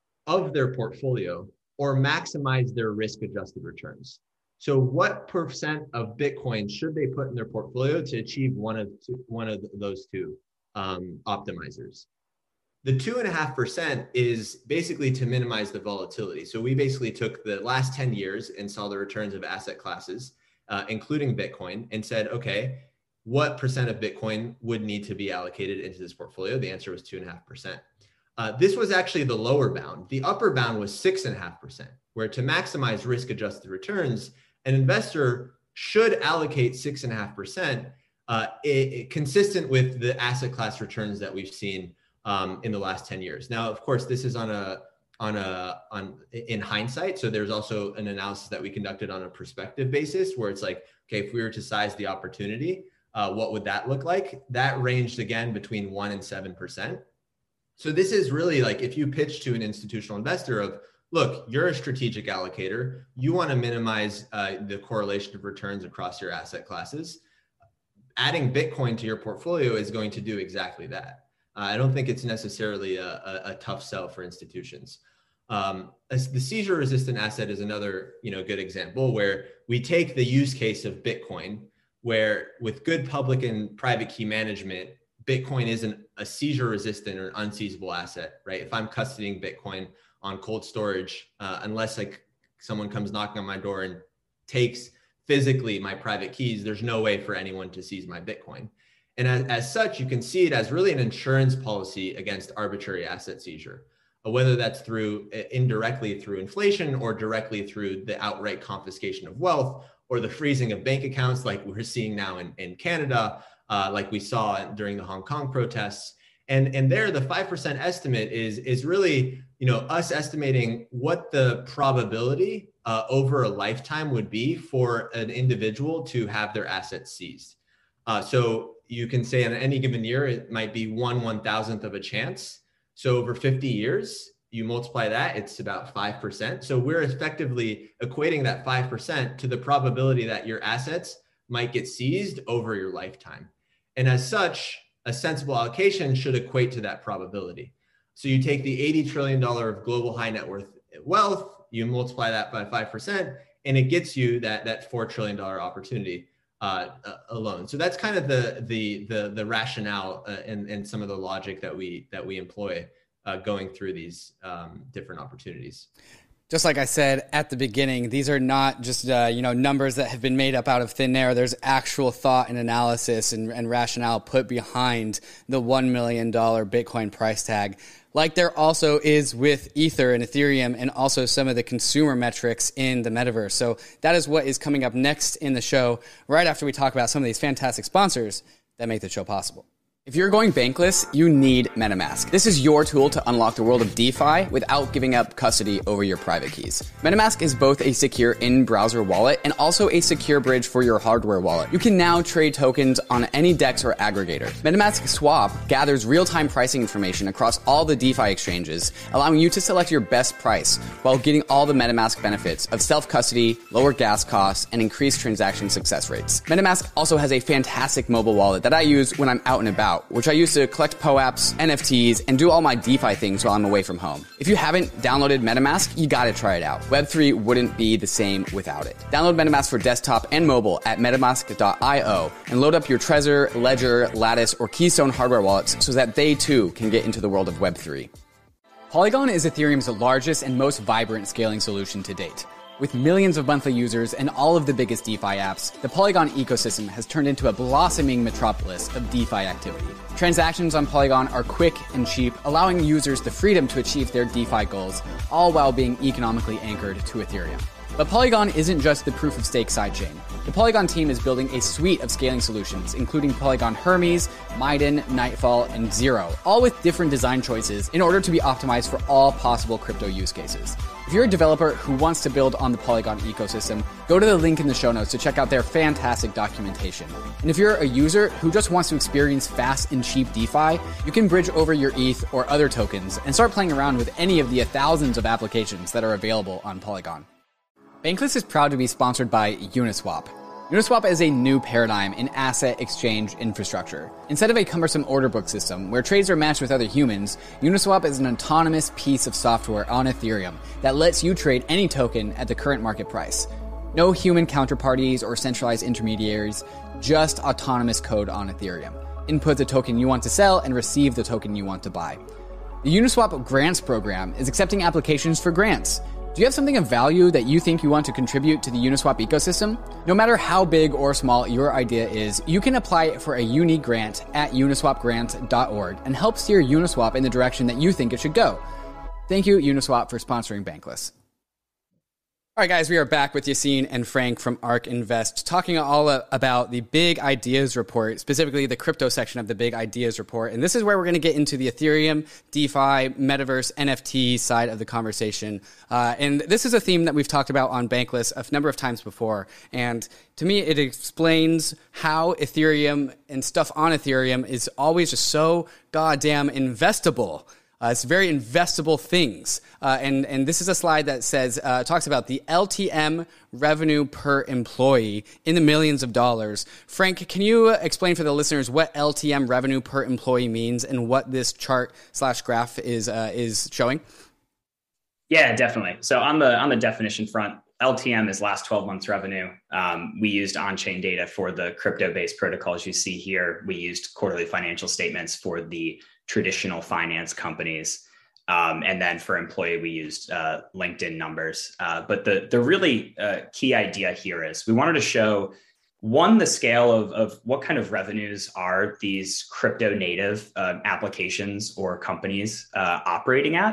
of their portfolio or maximize their risk-adjusted returns. So what percent of Bitcoin should they put in their portfolio to achieve one of two, one of those two um, optimizers? The two and a half percent is basically to minimize the volatility. So we basically took the last ten years and saw the returns of asset classes, uh, including Bitcoin, and said, okay, what percent of Bitcoin would need to be allocated into this portfolio? The answer was two and a half percent. Uh, this was actually the lower bound. The upper bound was six and a half percent, where to maximize risk-adjusted returns, an investor should allocate six and a half percent, uh, consistent with the asset class returns that we've seen um, in the last ten years. Now, of course, this is on a on a on in hindsight. So there's also an analysis that we conducted on a prospective basis, where it's like, okay, if we were to size the opportunity, uh, what would that look like? That ranged again between one and seven percent. So this is really like if you pitch to an institutional investor of, look, you're a strategic allocator, you want to minimize uh, the correlation of returns across your asset classes, adding Bitcoin to your portfolio is going to do exactly that. Uh, I don't think it's necessarily a, a, a tough sell for institutions. Um, as the seizure resistant asset is another, you know, good example where we take the use case of Bitcoin, where with good public and private key management, Bitcoin isn't a seizure resistant or unseizable asset, right? If I'm custodying Bitcoin on cold storage, uh, unless like someone comes knocking on my door and takes physically my private keys, there's no way for anyone to seize my Bitcoin. And as, as such, you can see it as really an insurance policy against arbitrary asset seizure. whether that's through indirectly through inflation or directly through the outright confiscation of wealth or the freezing of bank accounts like we're seeing now in, in Canada, uh, like we saw during the Hong Kong protests. And, and there, the five percent estimate is, is really, you know, us estimating what the probability uh, over a lifetime would be for an individual to have their assets seized. Uh, so you can say in any given year, it might be one one thousandth of a chance. So over fifty years, you multiply that, it's about five percent. So we're effectively equating that five percent to the probability that your assets might get seized over your lifetime. And as such, a sensible allocation should equate to that probability. So you take the eighty trillion dollars of global high net worth wealth, you multiply that by five percent, and it gets you that, that four trillion dollars opportunity uh, alone. So that's kind of the, the, the, the rationale uh, and, and some of the logic that we, that we employ uh, going through these um, different opportunities. Just like I said at the beginning, these are not just uh, you know numbers that have been made up out of thin air. There's actual thought and analysis and, and rationale put behind the one million dollars Bitcoin price tag, like there also is with Ether and Ethereum and also some of the consumer metrics in the metaverse. So that is what is coming up next in the show, right after we talk about some of these fantastic sponsors that make the show possible. If you're going bankless, you need MetaMask. This is your tool to unlock the world of DeFi without giving up custody over your private keys. MetaMask is both a secure in-browser wallet and also a secure bridge for your hardware wallet. You can now trade tokens on any DEX or aggregator. MetaMask Swap gathers real-time pricing information across all the DeFi exchanges, allowing you to select your best price while getting all the MetaMask benefits of self-custody, lower gas costs, and increased transaction success rates. MetaMask also has a fantastic mobile wallet that I use when I'm out and about, which I use to collect P O apps, N F Ts, and do all my DeFi things while I'm away from home. If you haven't downloaded MetaMask, you gotta try it out. Web three wouldn't be the same without it. Download MetaMask for desktop and mobile at metamask dot io and load up your Trezor, Ledger, Lattice, or Keystone hardware wallets so that they too can get into the world of Web three. Polygon is Ethereum's largest and most vibrant scaling solution to date. With millions of monthly users and all of the biggest DeFi apps, the Polygon ecosystem has turned into a blossoming metropolis of DeFi activity. Transactions on Polygon are quick and cheap, allowing users the freedom to achieve their DeFi goals, all while being economically anchored to Ethereum. But Polygon isn't just the proof-of-stake sidechain. The Polygon team is building a suite of scaling solutions, including Polygon Hermes, Maiden, Nightfall, and Zero, all with different design choices in order to be optimized for all possible crypto use cases. If you're a developer who wants to build on the Polygon ecosystem, go to the link in the show notes to check out their fantastic documentation. And if you're a user who just wants to experience fast and cheap DeFi, you can bridge over your E T H or other tokens and start playing around with any of the thousands of applications that are available on Polygon. Bankless is proud to be sponsored by Uniswap. Uniswap is a new paradigm in asset exchange infrastructure. Instead of a cumbersome order book system where trades are matched with other humans, Uniswap is an autonomous piece of software on Ethereum that lets you trade any token at the current market price. No human counterparties or centralized intermediaries, just autonomous code on Ethereum. Input the token you want to sell and receive the token you want to buy. The Uniswap Grants program is accepting applications for grants. Do you have something of value that you think you want to contribute to the Uniswap ecosystem? No matter how big or small your idea is, you can apply for a unique grant at uniswap grant dot org and help steer Uniswap in the direction that you think it should go. Thank you, Uniswap, for sponsoring Bankless. All right, guys, we are back with Yassine and Frank from ARK Invest, talking all about the Big Ideas Report, specifically the crypto section of the Big Ideas Report. And this is where we're going to get into the Ethereum, DeFi, Metaverse, N F T side of the conversation. Uh, and this is a theme that we've talked about on Bankless a number of times before. And to me, it explains how Ethereum and stuff on Ethereum is always just so goddamn investable. Uh, it's very investable things. Uh, and, and this is a slide that says, uh, talks about the L T M revenue per employee in the millions of dollars. Frank, can you explain for the listeners what L T M revenue per employee means and what this chart slash graph is, uh, is showing? Yeah, definitely. So on the, on the definition front, L T M is last twelve months revenue. Um, we used on-chain data for the crypto-based protocols you see here. We used quarterly financial statements for the traditional finance companies. Um, and then for employee, we used uh, LinkedIn numbers. Uh, but the, the really uh, key idea here is we wanted to show, one, the scale of, of what kind of revenues are these crypto native uh, applications or companies uh, operating at.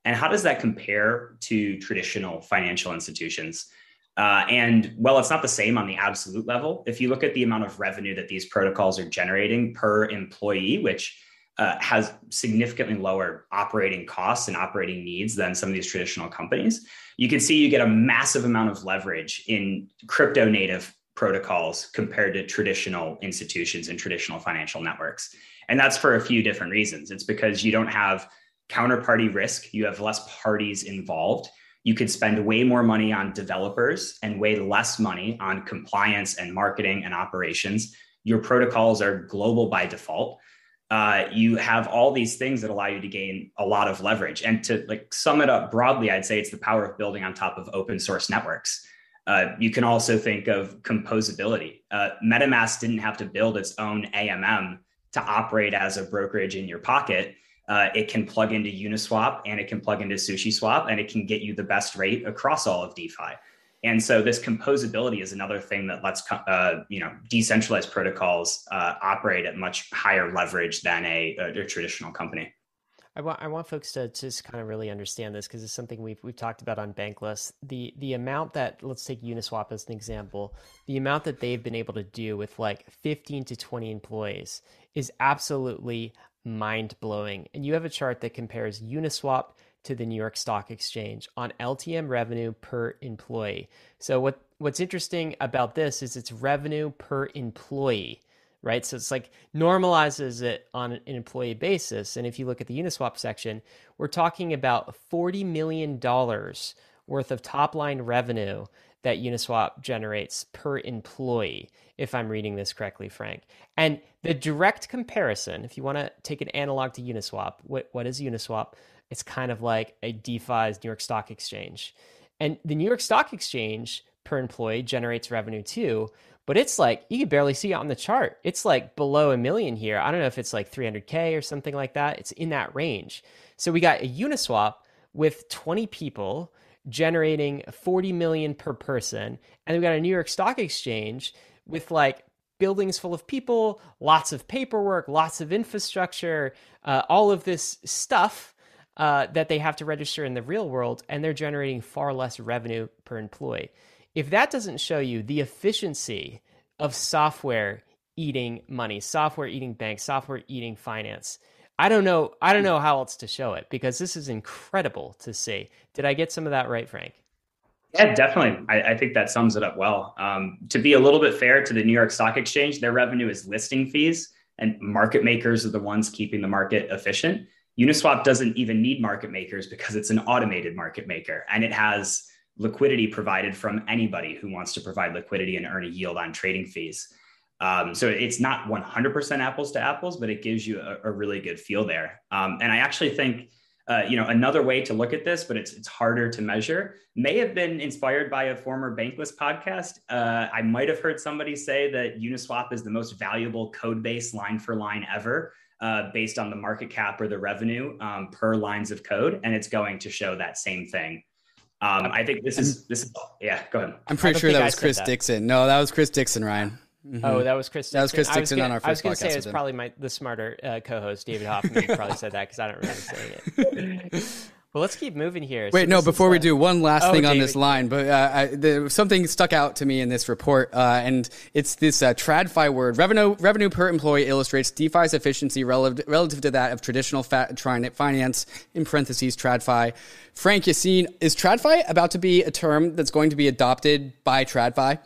And how does that compare to traditional financial institutions? Uh, and well, it's not the same on the absolute level. If you look at the amount of revenue that these protocols are generating per employee, which uh, has significantly lower operating costs and operating needs than some of these traditional companies, you can see you get a massive amount of leverage in crypto native protocols compared to traditional institutions and traditional financial networks. And that's for a few different reasons. It's because you don't have counterparty risk. You have less parties involved. You could spend way more money on developers and way less money on compliance and marketing and operations. Your protocols are global by default. Uh, you have all these things that allow you to gain a lot of leverage. And to like sum it up broadly, I'd say it's the power of building on top of open source networks. Uh, you can also think of composability. Uh, MetaMask didn't have to build its own A M M to operate as a brokerage in your pocket. Uh, it can plug into Uniswap and it can plug into SushiSwap, and it can get you the best rate across all of DeFi. And so this composability is another thing that lets uh, you know decentralized protocols uh, operate at much higher leverage than a, a, a traditional company. I want I want folks to just kind of really understand this, because it's something we've we've talked about on Bankless. The the amount that, let's take Uniswap as an example, the amount that they've been able to do with like fifteen to twenty employees is absolutely mind-blowing. And you have a chart that compares Uniswap to the New York Stock Exchange on L T M revenue per employee. So what what's interesting about this is it's revenue per employee, right? So it's like normalizes it on an employee basis. And if you look at the Uniswap section, we're talking about forty million dollars worth of top line revenue that Uniswap generates per employee, if I'm reading this correctly, Frank. And the direct comparison, if you want to take an analog to Uniswap, what, what is Uniswap? It's kind of like a DeFi's New York Stock Exchange. And the New York Stock Exchange per employee generates revenue too, but it's like, you can barely see it on the chart. It's like below a million here. I don't know if it's like three hundred K or something like that. It's in that range. So we got a Uniswap with twenty people generating forty million per person. And we got a New York Stock Exchange with like buildings full of people, lots of paperwork, lots of infrastructure, uh, all of this stuff uh, that they have to register in the real world, and they're generating far less revenue per employee. If that doesn't show you the efficiency of software eating money, software eating banks, software eating finance, I don't know. I don't know how else to show it, because this is incredible to see. Did I get some of that right, Frank? Yeah, definitely. I, I think that sums it up well. Um, to be a little bit fair to the New York Stock Exchange, their revenue is listing fees, and market makers are the ones keeping the market efficient. Uniswap doesn't even need market makers because it's an automated market maker, and it has liquidity provided from anybody who wants to provide liquidity and earn a yield on trading fees. Um, so it's not one hundred percent apples to apples, but it gives you a, a really good feel there. Um, and I actually think, uh, you know, another way to look at this, but it's it's harder to measure, may have been inspired by a former Bankless podcast. Uh, I might have heard somebody say that Uniswap is the most valuable code base line for line ever, uh, based on the market cap or the revenue um, per lines of code. And it's going to show that same thing. Um, I think this is, this is, yeah, go ahead. I'm pretty sure that was Chris that. Dixon. No, that was Chris Dixon, Ryan. Mm-hmm. Oh, that was Chris Dixon. That was Chris Dixon gonna, on our first podcast. I was going to say it was probably my the smarter uh, co-host, David Hoffman, who probably said that, because I don't remember saying it. Well, let's keep moving here. Wait, so no, before we uh, do, one last oh, thing David. on this line, but uh, I, the, something stuck out to me in this report, uh, and it's this uh, TradFi word. Revenue revenue per employee illustrates DeFi's efficiency relative, relative to that of traditional fat, finance, in parentheses, TradFi. Frank Yassine, is TradFi about to be a term that's going to be adopted by TradFi?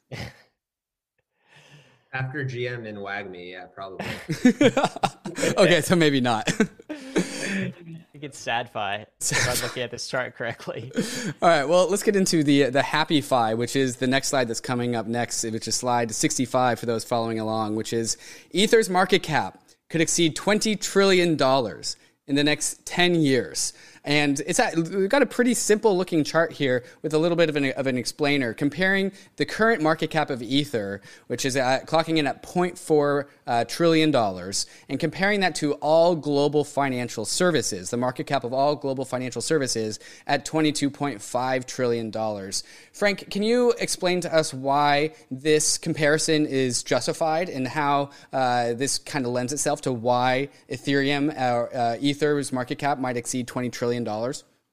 After G M and WAGMI, yeah, probably. Okay, so maybe not. I think it's SadFi, if I'm looking at this chart correctly. All right, well, let's get into the the happy fi, which is the next slide that's coming up next, which is slide sixty-five for those following along, which is Ether's market cap could exceed twenty trillion dollars in the next ten years. And it's at, we've got a pretty simple looking chart here with a little bit of an, of an explainer comparing the current market cap of Ether, which is at, clocking in at zero point four uh, trillion dollars, and comparing that to all global financial services, the market cap of all global financial services at twenty-two point five trillion dollars. Frank, can you explain to us why this comparison is justified and how uh, this kind of lends itself to why Ethereum, or uh, Ether's market cap might exceed twenty trillion dollars?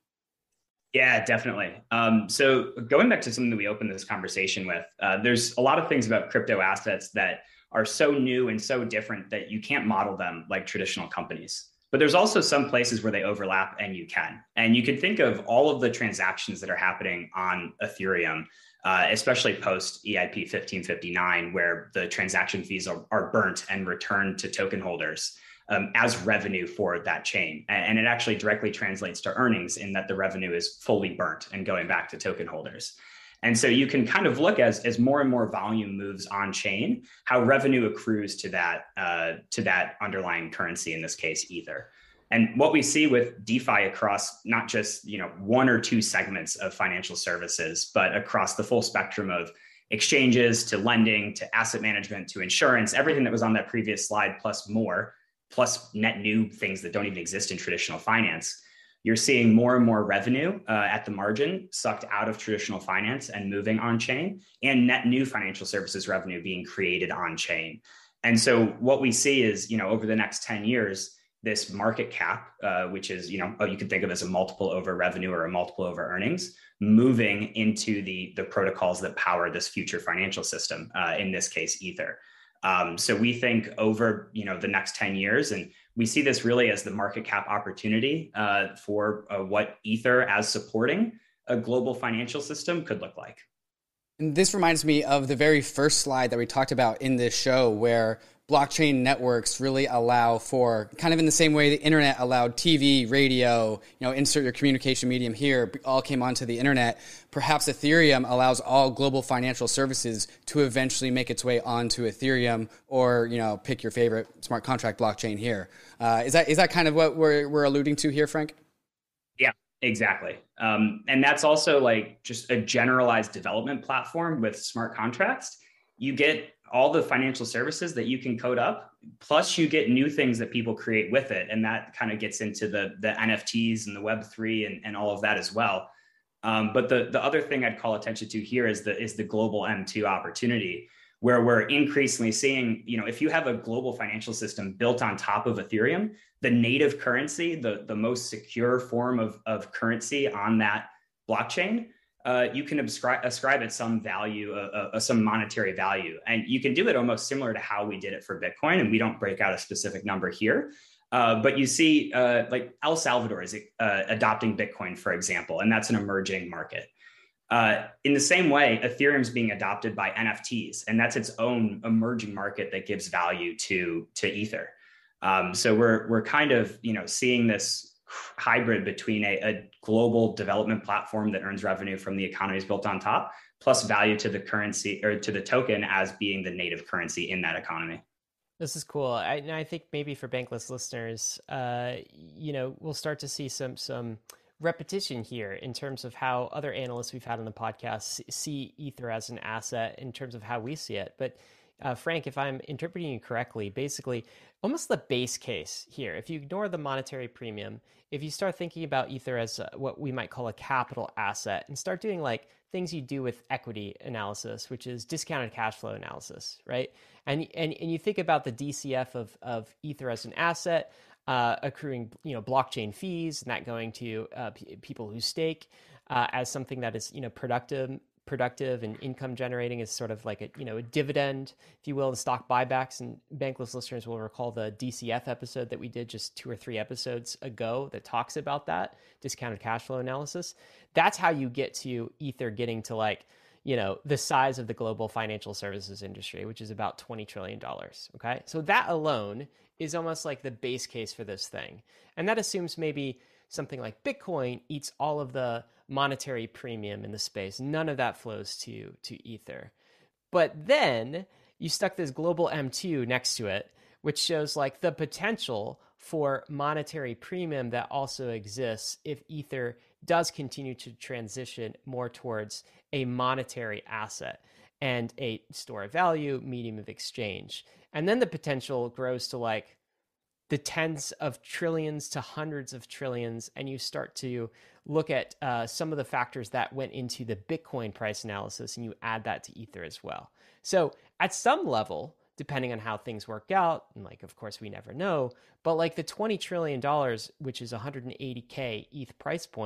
Yeah, definitely. Um, so going back to something that we opened this conversation with, uh, there's a lot of things about crypto assets that are so new and so different that you can't model them like traditional companies. But there's also some places where they overlap and you can. And you can think of all of the transactions that are happening on Ethereum, uh, especially post E I P fifteen fifty-nine, where the transaction fees are, are burnt and returned to token holders um, as revenue for that chain. And it actually directly translates to earnings in that the revenue is fully burnt and going back to token holders. And so you can kind of look as, as more and more volume moves on chain, how revenue accrues to that, uh, to that underlying currency, in this case, Ether. And what we see with DeFi across not just, you know, one or two segments of financial services, but across the full spectrum of exchanges to lending to asset management to insurance, everything that was on that previous slide plus more, plus net new things that don't even exist in traditional finance, you're seeing more and more revenue uh, at the margin sucked out of traditional finance and moving on chain, and net new financial services revenue being created on chain. And so what we see is, you know, over the next ten years, this market cap, uh, which is, you know, you can think of as a multiple over revenue or a multiple over earnings, moving into the, the protocols that power this future financial system, uh, in this case, Ether. Um, so we think over, you know, the next ten years, and we see this really as the market cap opportunity uh, for uh, what Ether as supporting a global financial system could look like. And this reminds me of the very first slide that we talked about in this show, where blockchain networks really allow for, kind of in the same way the internet allowed T V, radio, you know, insert your communication medium here, all came onto the internet. Perhaps Ethereum allows all global financial services to eventually make its way onto Ethereum, or, you know, pick your favorite smart contract blockchain here. Uh, is that is that kind of what we're we're alluding to here, Frank? Yeah, exactly. Um, and that's also like just a generalized development platform with smart contracts. You get all the financial services that you can code up, plus you get new things that people create with it. And that kind of gets into the, the N F Ts and the Web three and, and all of that as well. Um, but the, the other thing I'd call attention to here is the, is the global M two opportunity, where we're increasingly seeing, you know, if you have a global financial system built on top of Ethereum, the native currency, the, the most secure form of, of currency on that blockchain, Uh, you can ascribe, ascribe it some value, uh, uh, some monetary value. And you can do it almost similar to how we did it for Bitcoin. And we don't break out a specific number here. Uh, but you see, uh, like El Salvador is uh, adopting Bitcoin, for example, and that's an emerging market. Uh, in the same way, Ethereum is being adopted by N F Ts, and that's its own emerging market that gives value to, to Ether. Um, so we're, we're kind of, you know, seeing this hybrid between a, a global development platform that earns revenue from the economies built on top, plus value to the currency or to the token as being the native currency in that economy. This is cool. I, and I think maybe for Bankless listeners, uh, you know, we'll start to see some some repetition here in terms of how other analysts we've had on the podcast see Ether as an asset in terms of how we see it. But Uh, Frank, if I'm interpreting you correctly, basically almost the base case here, if you ignore the monetary premium, if you start thinking about Ether as a, what we might call a capital asset, and start doing like things you do with equity analysis, which is discounted cash flow analysis, right? And and, and you think about the D C F of, of Ether as an asset, uh, accruing, you know, blockchain fees, and that going to uh, p- people who stake uh, as something that is, you know, productive productive and income generating, is sort of like a, you know, a dividend, if you will, the stock buybacks. And Bankless listeners will recall the D C F episode that we did just two or three episodes ago that talks about that discounted cash flow analysis. That's how you get to Ether getting to, like, you know, the size of the global financial services industry, which is about twenty trillion dollars. Okay. So that alone is almost like the base case for this thing. And that assumes maybe something like Bitcoin eats all of the monetary premium in the space. None of that flows to, to Ether. But then you stuck this global M two next to it, which shows like the potential for monetary premium that also exists if Ether does continue to transition more towards a monetary asset and a store of value, medium of exchange. And then the potential grows to like the tens of trillions to hundreds of trillions, and you start to look at uh, some of the factors that went into the Bitcoin price analysis, and you add that to Ether as well. So at some level, depending on how things work out, and like, of course, we never know, but like the twenty trillion dollars, which is one hundred eighty K E T H price point,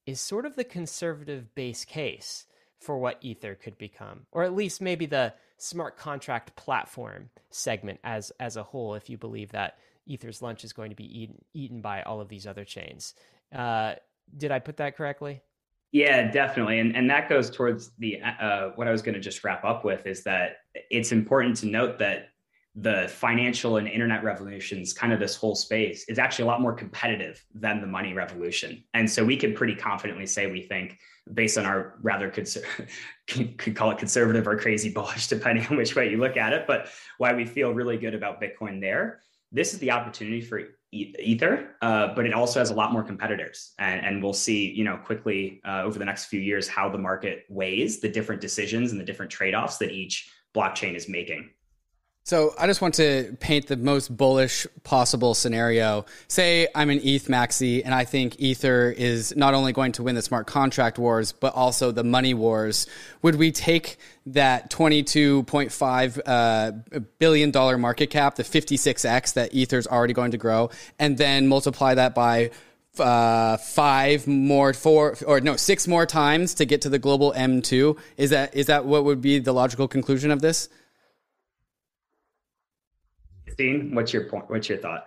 is sort of the conservative base case for what Ether could become, or at least maybe the smart contract platform segment as as a whole, if you believe that Ether's lunch is going to be eaten eaten by all of these other chains. Uh, did I put that correctly? Yeah, definitely. And and that goes towards the uh, what I was going to just wrap up with is that it's important to note that the financial and internet revolutions, kind of this whole space, is actually a lot more competitive than the money revolution. And so we can pretty confidently say we think, based on our rather conser- could call it conservative or crazy bullish, depending on which way you look at it, but why we feel really good about Bitcoin there. This is the opportunity for Ether, uh, but it also has a lot more competitors. And, and we'll see, you know, quickly uh, over the next few years how the market weighs the different decisions and the different trade-offs that each blockchain is making. So I just want to paint the most bullish possible scenario. Say I'm an E T H maxi and I think Ether is not only going to win the smart contract wars, but also the money wars. Would we take that twenty-two point five uh, billion dollars market cap, the fifty-six x that Ether's already going to grow, and then multiply that by uh, five more, four, or no, six more times to get to the global M two? Is that is that what would be the logical conclusion of this? Dean, what's your point? What's your thought?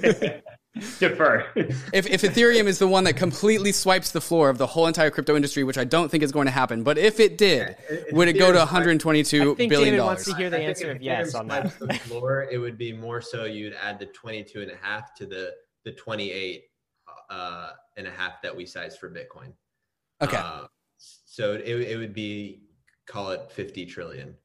Defer. If, if Ethereum is the one that completely swipes the floor of the whole entire crypto industry, which I don't think is going to happen, but if it did, yeah, would it go to one hundred twenty-two I think billion David dollars? wants to hear the answer of yes on that. The floor, it would be more so you'd add the twenty-two and a half to the the twenty-eight uh, and a half that we sized for Bitcoin. Okay. Uh, so it it would be, call it fifty trillion.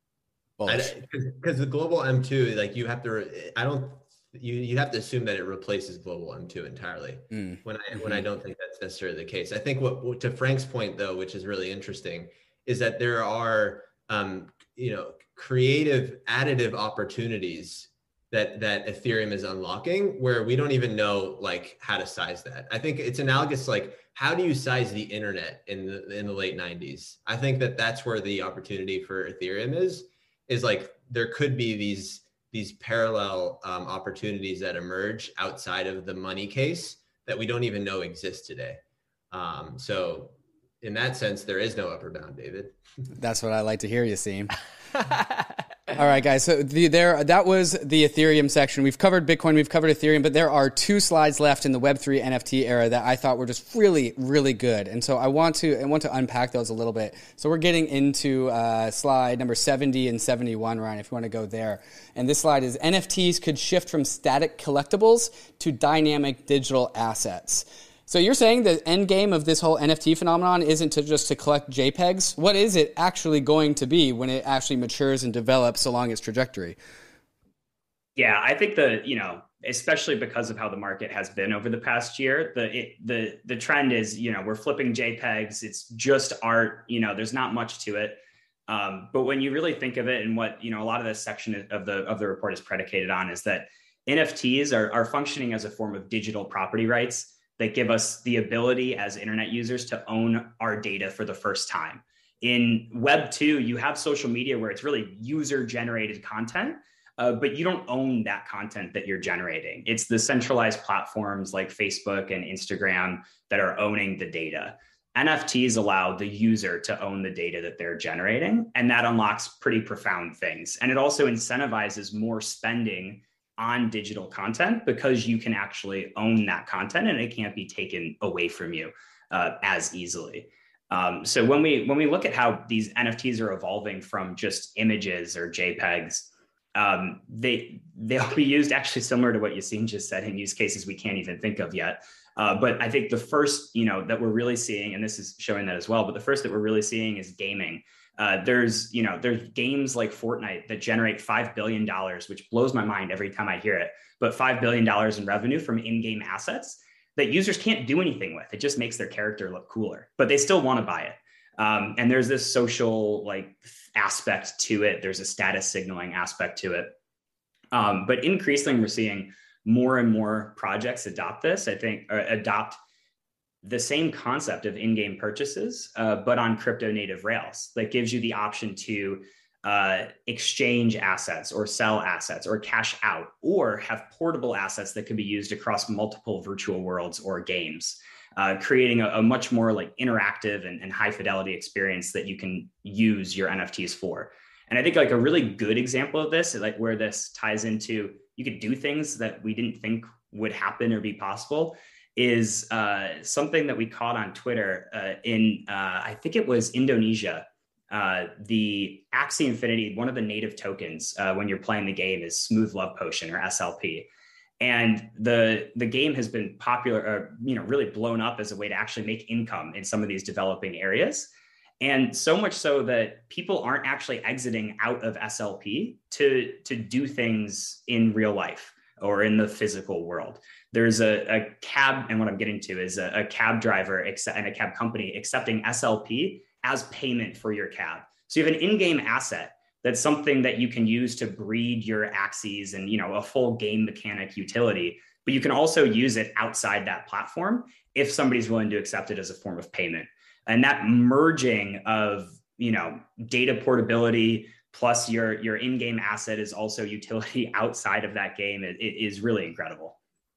Because the global M two, like you have to, I don't, you you have to assume that it replaces global M two entirely. Mm. When I mm-hmm. when I don't think that's necessarily the case. I think what, to Frank's point though, which is really interesting, is that there are um, you know creative additive opportunities that that Ethereum is unlocking, where we don't even know like how to size that. I think it's analogous, like how do you size the internet in the in the late nineties? I think that that's where the opportunity for Ethereum is. is like there could be these these parallel um, opportunities that emerge outside of the money case that we don't even know exist today. Um, so in that sense, there is no upper bound, David. That's what I like to hear, Yassine. All right, guys. So the, there, that was the Ethereum section. We've covered Bitcoin, we've covered Ethereum, but there are two slides left in the Web three N F T era that I thought were just really, really good. And so I want to, I want to unpack those a little bit. So we're getting into uh, slide number seventy and seventy-one, Ryan, if you want to go there. And this slide is N F Ts could shift from static collectibles to dynamic digital assets. So you're saying the end game of this whole N F T phenomenon isn't to just to collect JPEGs? What is it actually going to be when it actually matures and develops along its trajectory? Yeah, I think the, you know, especially because of how the market has been over the past year, the it, the the trend is, you know, we're flipping JPEGs. It's just art. You know, there's not much to it. Um, but when you really think of it, and what, you know, a lot of this section of the of the report is predicated on is that N F Ts are are functioning as a form of digital property rights that give us the ability as internet users to own our data for the first time. In Web two, you have social media where it's really user-generated content, uh, but you don't own that content that you're generating. It's the centralized platforms like Facebook and Instagram that are owning the data. N F Ts allow the user to own the data that they're generating, and that unlocks pretty profound things. And it also incentivizes more spending on digital content because you can actually own that content and it can't be taken away from you uh, as easily. Um, so when we when we look at how these N F Ts are evolving from just images or JPEGs, um, they they'll be used actually similar to what Yassine just said in use cases we can't even think of yet. Uh, but I think the first, you know, that we're really seeing, and this is showing that as well, but the first that we're really seeing is gaming. Uh, there's, you know, there's games like Fortnite that generate five billion dollars, which blows my mind every time I hear it, but five billion dollars in revenue from in-game assets that users can't do anything with. It just makes their character look cooler, but they still want to buy it. Um, and there's this social like aspect to it. There's a status signaling aspect to it. Um, but increasingly, we're seeing more and more projects adopt this, I think, or adopt the same concept of in-game purchases, uh, but on crypto native rails that gives you the option to uh, exchange assets or sell assets or cash out or have portable assets that can be used across multiple virtual worlds or games. uh, creating a, a much more like interactive and, and high fidelity experience that you can use your N F Ts for. And I think like a really good example of this, like where this ties into, you could do things that we didn't think would happen or be possible, is uh, something that we caught on Twitter uh, in, uh, I think it was Indonesia. Uh, the Axie Infinity, one of the native tokens uh, when you're playing the game is Smooth Love Potion, or S L P. And the the game has been popular, or, you know, really blown up as a way to actually make income in some of these developing areas. And so much so that people aren't actually exiting out of S L P to, to do things in real life or in the physical world. There's a, a cab, and what I'm getting to is a, a cab driver and a cab company accepting S L P as payment for your cab. So you have an in-game asset that's something that you can use to breed your Axies and, you know, a full game mechanic utility, but you can also use it outside that platform if somebody's willing to accept it as a form of payment. And that merging of, you know, data portability plus your, your in-game asset is also utility outside of that game, it, it is really incredible.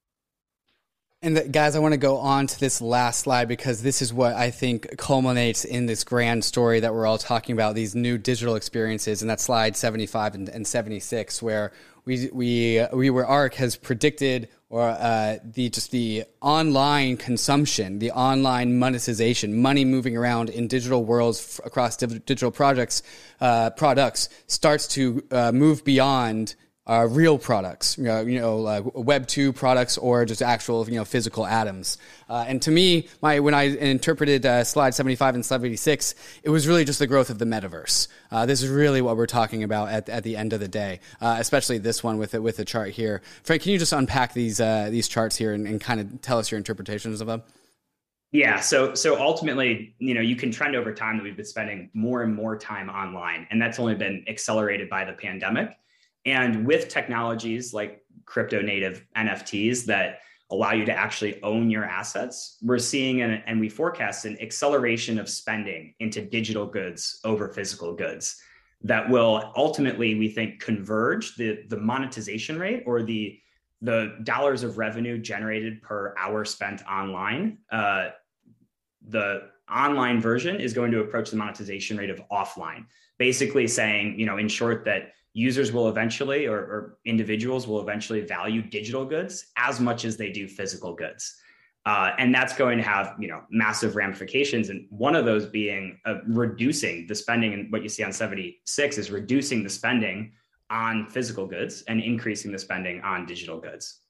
And the, guys, I want to go on to this last slide because this is what I think culminates in this grand story that we're all talking about, these new digital experiences. And that's slide seventy-five and, and seventy-six, where we we we where ARK has predicted or uh, the just the online consumption, the online monetization, money moving around in digital worlds f- across div- digital projects uh, products starts to uh, move beyond Uh, real products, you know, you know uh, Web two products, or just actual, you know, physical atoms. Uh, and to me, my when I interpreted uh, slide seventy-five and seventy-six, it was really just the growth of the metaverse. Uh, this is really what we're talking about at, at the end of the day, uh, especially this one with it with the chart here. Frank, can you just unpack these uh, these charts here and, and kind of tell us your interpretations of them? Yeah, so so ultimately, you know, you can trend over time that we've been spending more and more time online, and that's only been accelerated by the pandemic. And with technologies like crypto native N F Ts that allow you to actually own your assets, we're seeing an, and we forecast an acceleration of spending into digital goods over physical goods that will ultimately, we think, converge the, the monetization rate, or the, the dollars of revenue generated per hour spent online. Uh, the online version is going to approach the monetization rate of offline, basically saying, you know, in short, that users will eventually, or, or individuals will eventually value digital goods as much as they do physical goods. Uh, and that's going to have, you know, massive ramifications. And one of those being uh, reducing the spending, and what you see on seventy-six is reducing the spending on physical goods and increasing the spending on digital goods.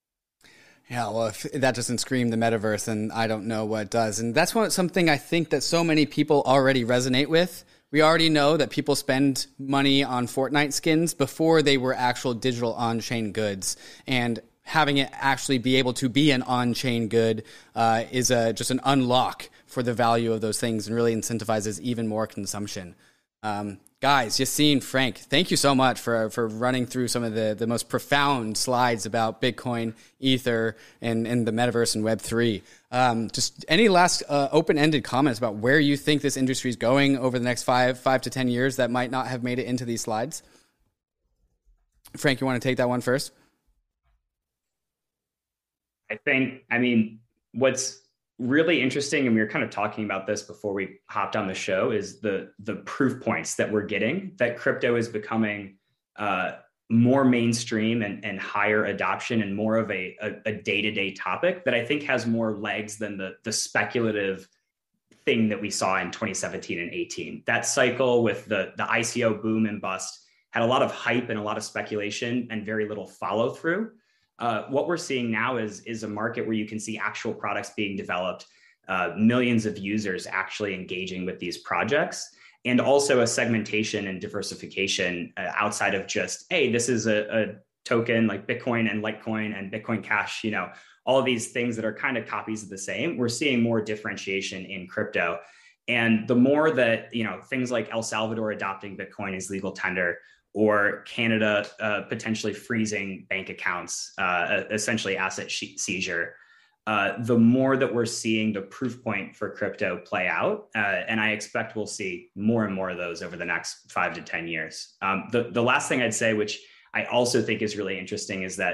Yeah, well, if that doesn't scream the metaverse, then I don't know what does. And that's what, something I think that so many people already resonate with. We already know that people spend money on Fortnite skins before they were actual digital on-chain goods. And having it actually be able to be an on-chain good uh, is a, just an unlock for the value of those things, and really incentivizes even more consumption. Um, guys, Yassine, Frank, thank you so much for for running through some of the, the most profound slides about Bitcoin, Ether, and, and the metaverse and Web three. Um, just any last uh, open-ended comments about where you think this industry is going over the next five five to ten years that might not have made it into these slides? Frank, you want to take that one first? I think, I mean, what's really interesting, and we were kind of talking about this before we hopped on the show, is the the proof points that we're getting that crypto is becoming uh, more mainstream and, and higher adoption, and more of a, a, a day-to-day topic that I think has more legs than the, the speculative thing that we saw in twenty seventeen and eighteen. That cycle with the, the I C O boom and bust had a lot of hype and a lot of speculation and very little follow through. Uh, what we're seeing now is, is a market where you can see actual products being developed, uh, millions of users actually engaging with these projects, and also a segmentation and diversification uh, outside of just, hey, this is a, a token like Bitcoin and Litecoin and Bitcoin Cash, you know, all of these things that are kind of copies of the same. We're seeing more differentiation in crypto. And the more that, you know, things like El Salvador adopting Bitcoin as legal tender, or Canada uh, potentially freezing bank accounts, uh, essentially asset seizure, uh, the more that we're seeing the proof point for crypto play out. Uh, and I expect we'll see more and more of those over the next five to ten years. Um, the, the last thing I'd say, which I also think is really interesting, is that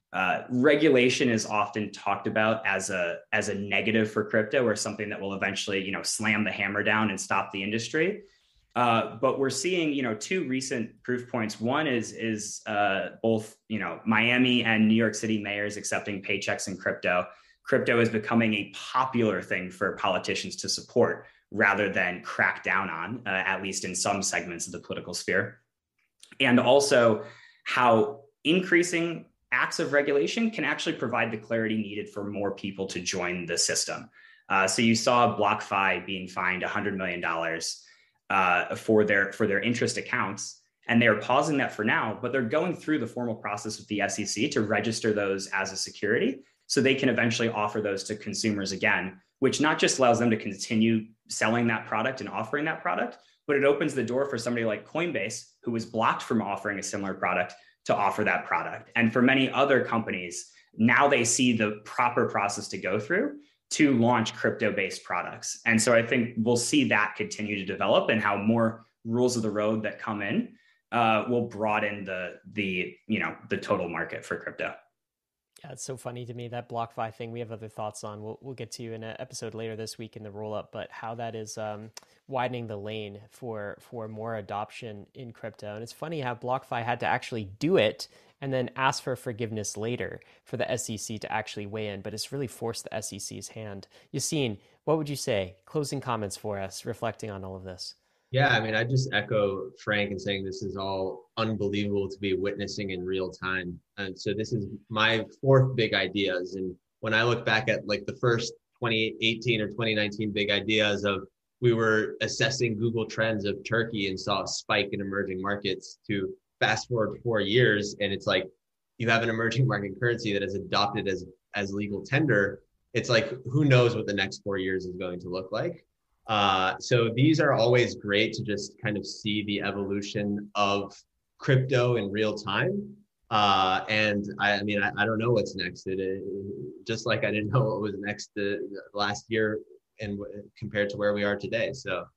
uh, regulation is often talked about as a as a negative for crypto, or something that will eventually, you know, slam the hammer down and stop the industry. Uh, but we're seeing, you know, two recent proof points. One is is uh, both, you know, Miami and New York City mayors accepting paychecks in crypto. Crypto is becoming a popular thing for politicians to support rather than crack down on, uh, at least in some segments of the political sphere. And also how increasing acts of regulation can actually provide the clarity needed for more people to join the system. Uh, so you saw BlockFi being fined one hundred million dollars uh, for their for their interest accounts. And they're pausing that for now, but they're going through the formal process with the S E C to register those as a security, so they can eventually offer those to consumers again, which not just allows them to continue selling that product and offering that product, but it opens the door for somebody like Coinbase, who was blocked from offering a similar product, to offer that product. And for many other companies, now they see the proper process to go through to launch crypto-based products. And so I think we'll see that continue to develop, and how more rules of the road that come in uh, will broaden the, the, you know, the total market for crypto. Yeah, it's so funny to me, that BlockFi thing. We have other thoughts on. We'll we'll get to in an episode later this week in the roll up, but how that is um, widening the lane for for more adoption in crypto. And it's funny how BlockFi had to actually do it and then ask for forgiveness later for the S E C to actually weigh in. But it's really forced the S E C's hand. Yassine, what would you say? Closing comments for us, reflecting on all of this. Yeah, I mean, I just echo Frank in saying this is all unbelievable to be witnessing in real time. And so this is my fourth big ideas. And when I look back at like the first twenty eighteen or twenty nineteen big ideas of, we were assessing Google Trends of Turkey and saw a spike in emerging markets, to fast forward four years. And it's like, you have an emerging market currency that is adopted as, as legal tender. It's like, who knows what the next four years is going to look like. Uh, so these are always great to just kind of see the evolution of crypto in real time. Uh, and I, I mean, I, I don't know what's next. It, it, just like I didn't know what was next the, the last year and compared to where we are today. So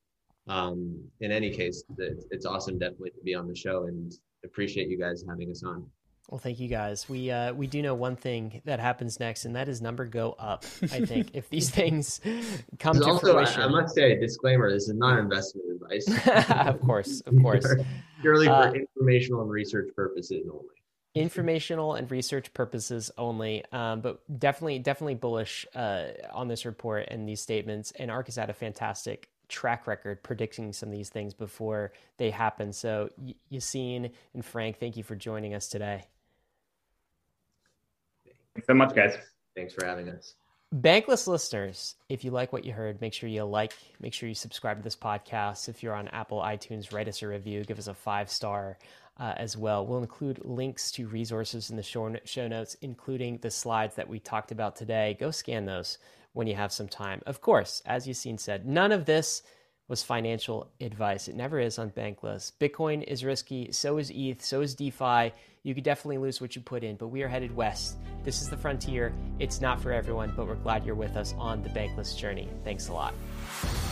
um, in any case, it, it's awesome definitely to be on the show, and appreciate you guys having us on. Well, thank you guys. We uh, we do know one thing that happens next, and that is number go up. I think if these things come to also, fruition. I, I must say, disclaimer: this is not investment advice. Of course, of course. Purely for uh, informational and research purposes only. Informational and research purposes only, um, but definitely, definitely bullish uh, on this report and these statements. And ARK has had a fantastic track record predicting some of these things before they happen. So, y- Yassine and Frank, thank you for joining us today. Thanks so much, guys. Thanks for having us. Bankless listeners, if you like what you heard, make sure you like, make sure you subscribe to this podcast. If you're on Apple iTunes, write us a review, give us a five star uh, as well. We'll include links to resources in the show, show notes, including the slides that we talked about today. Go scan those when you have some time. Of course, as Yassine said, none of this was financial advice. It never is on Bankless. Bitcoin is risky, so is E T H, so is DeFi. You could definitely lose what you put in, but we are headed west. This is the frontier. It's not for everyone, but we're glad you're with us on the Bankless journey. Thanks a lot.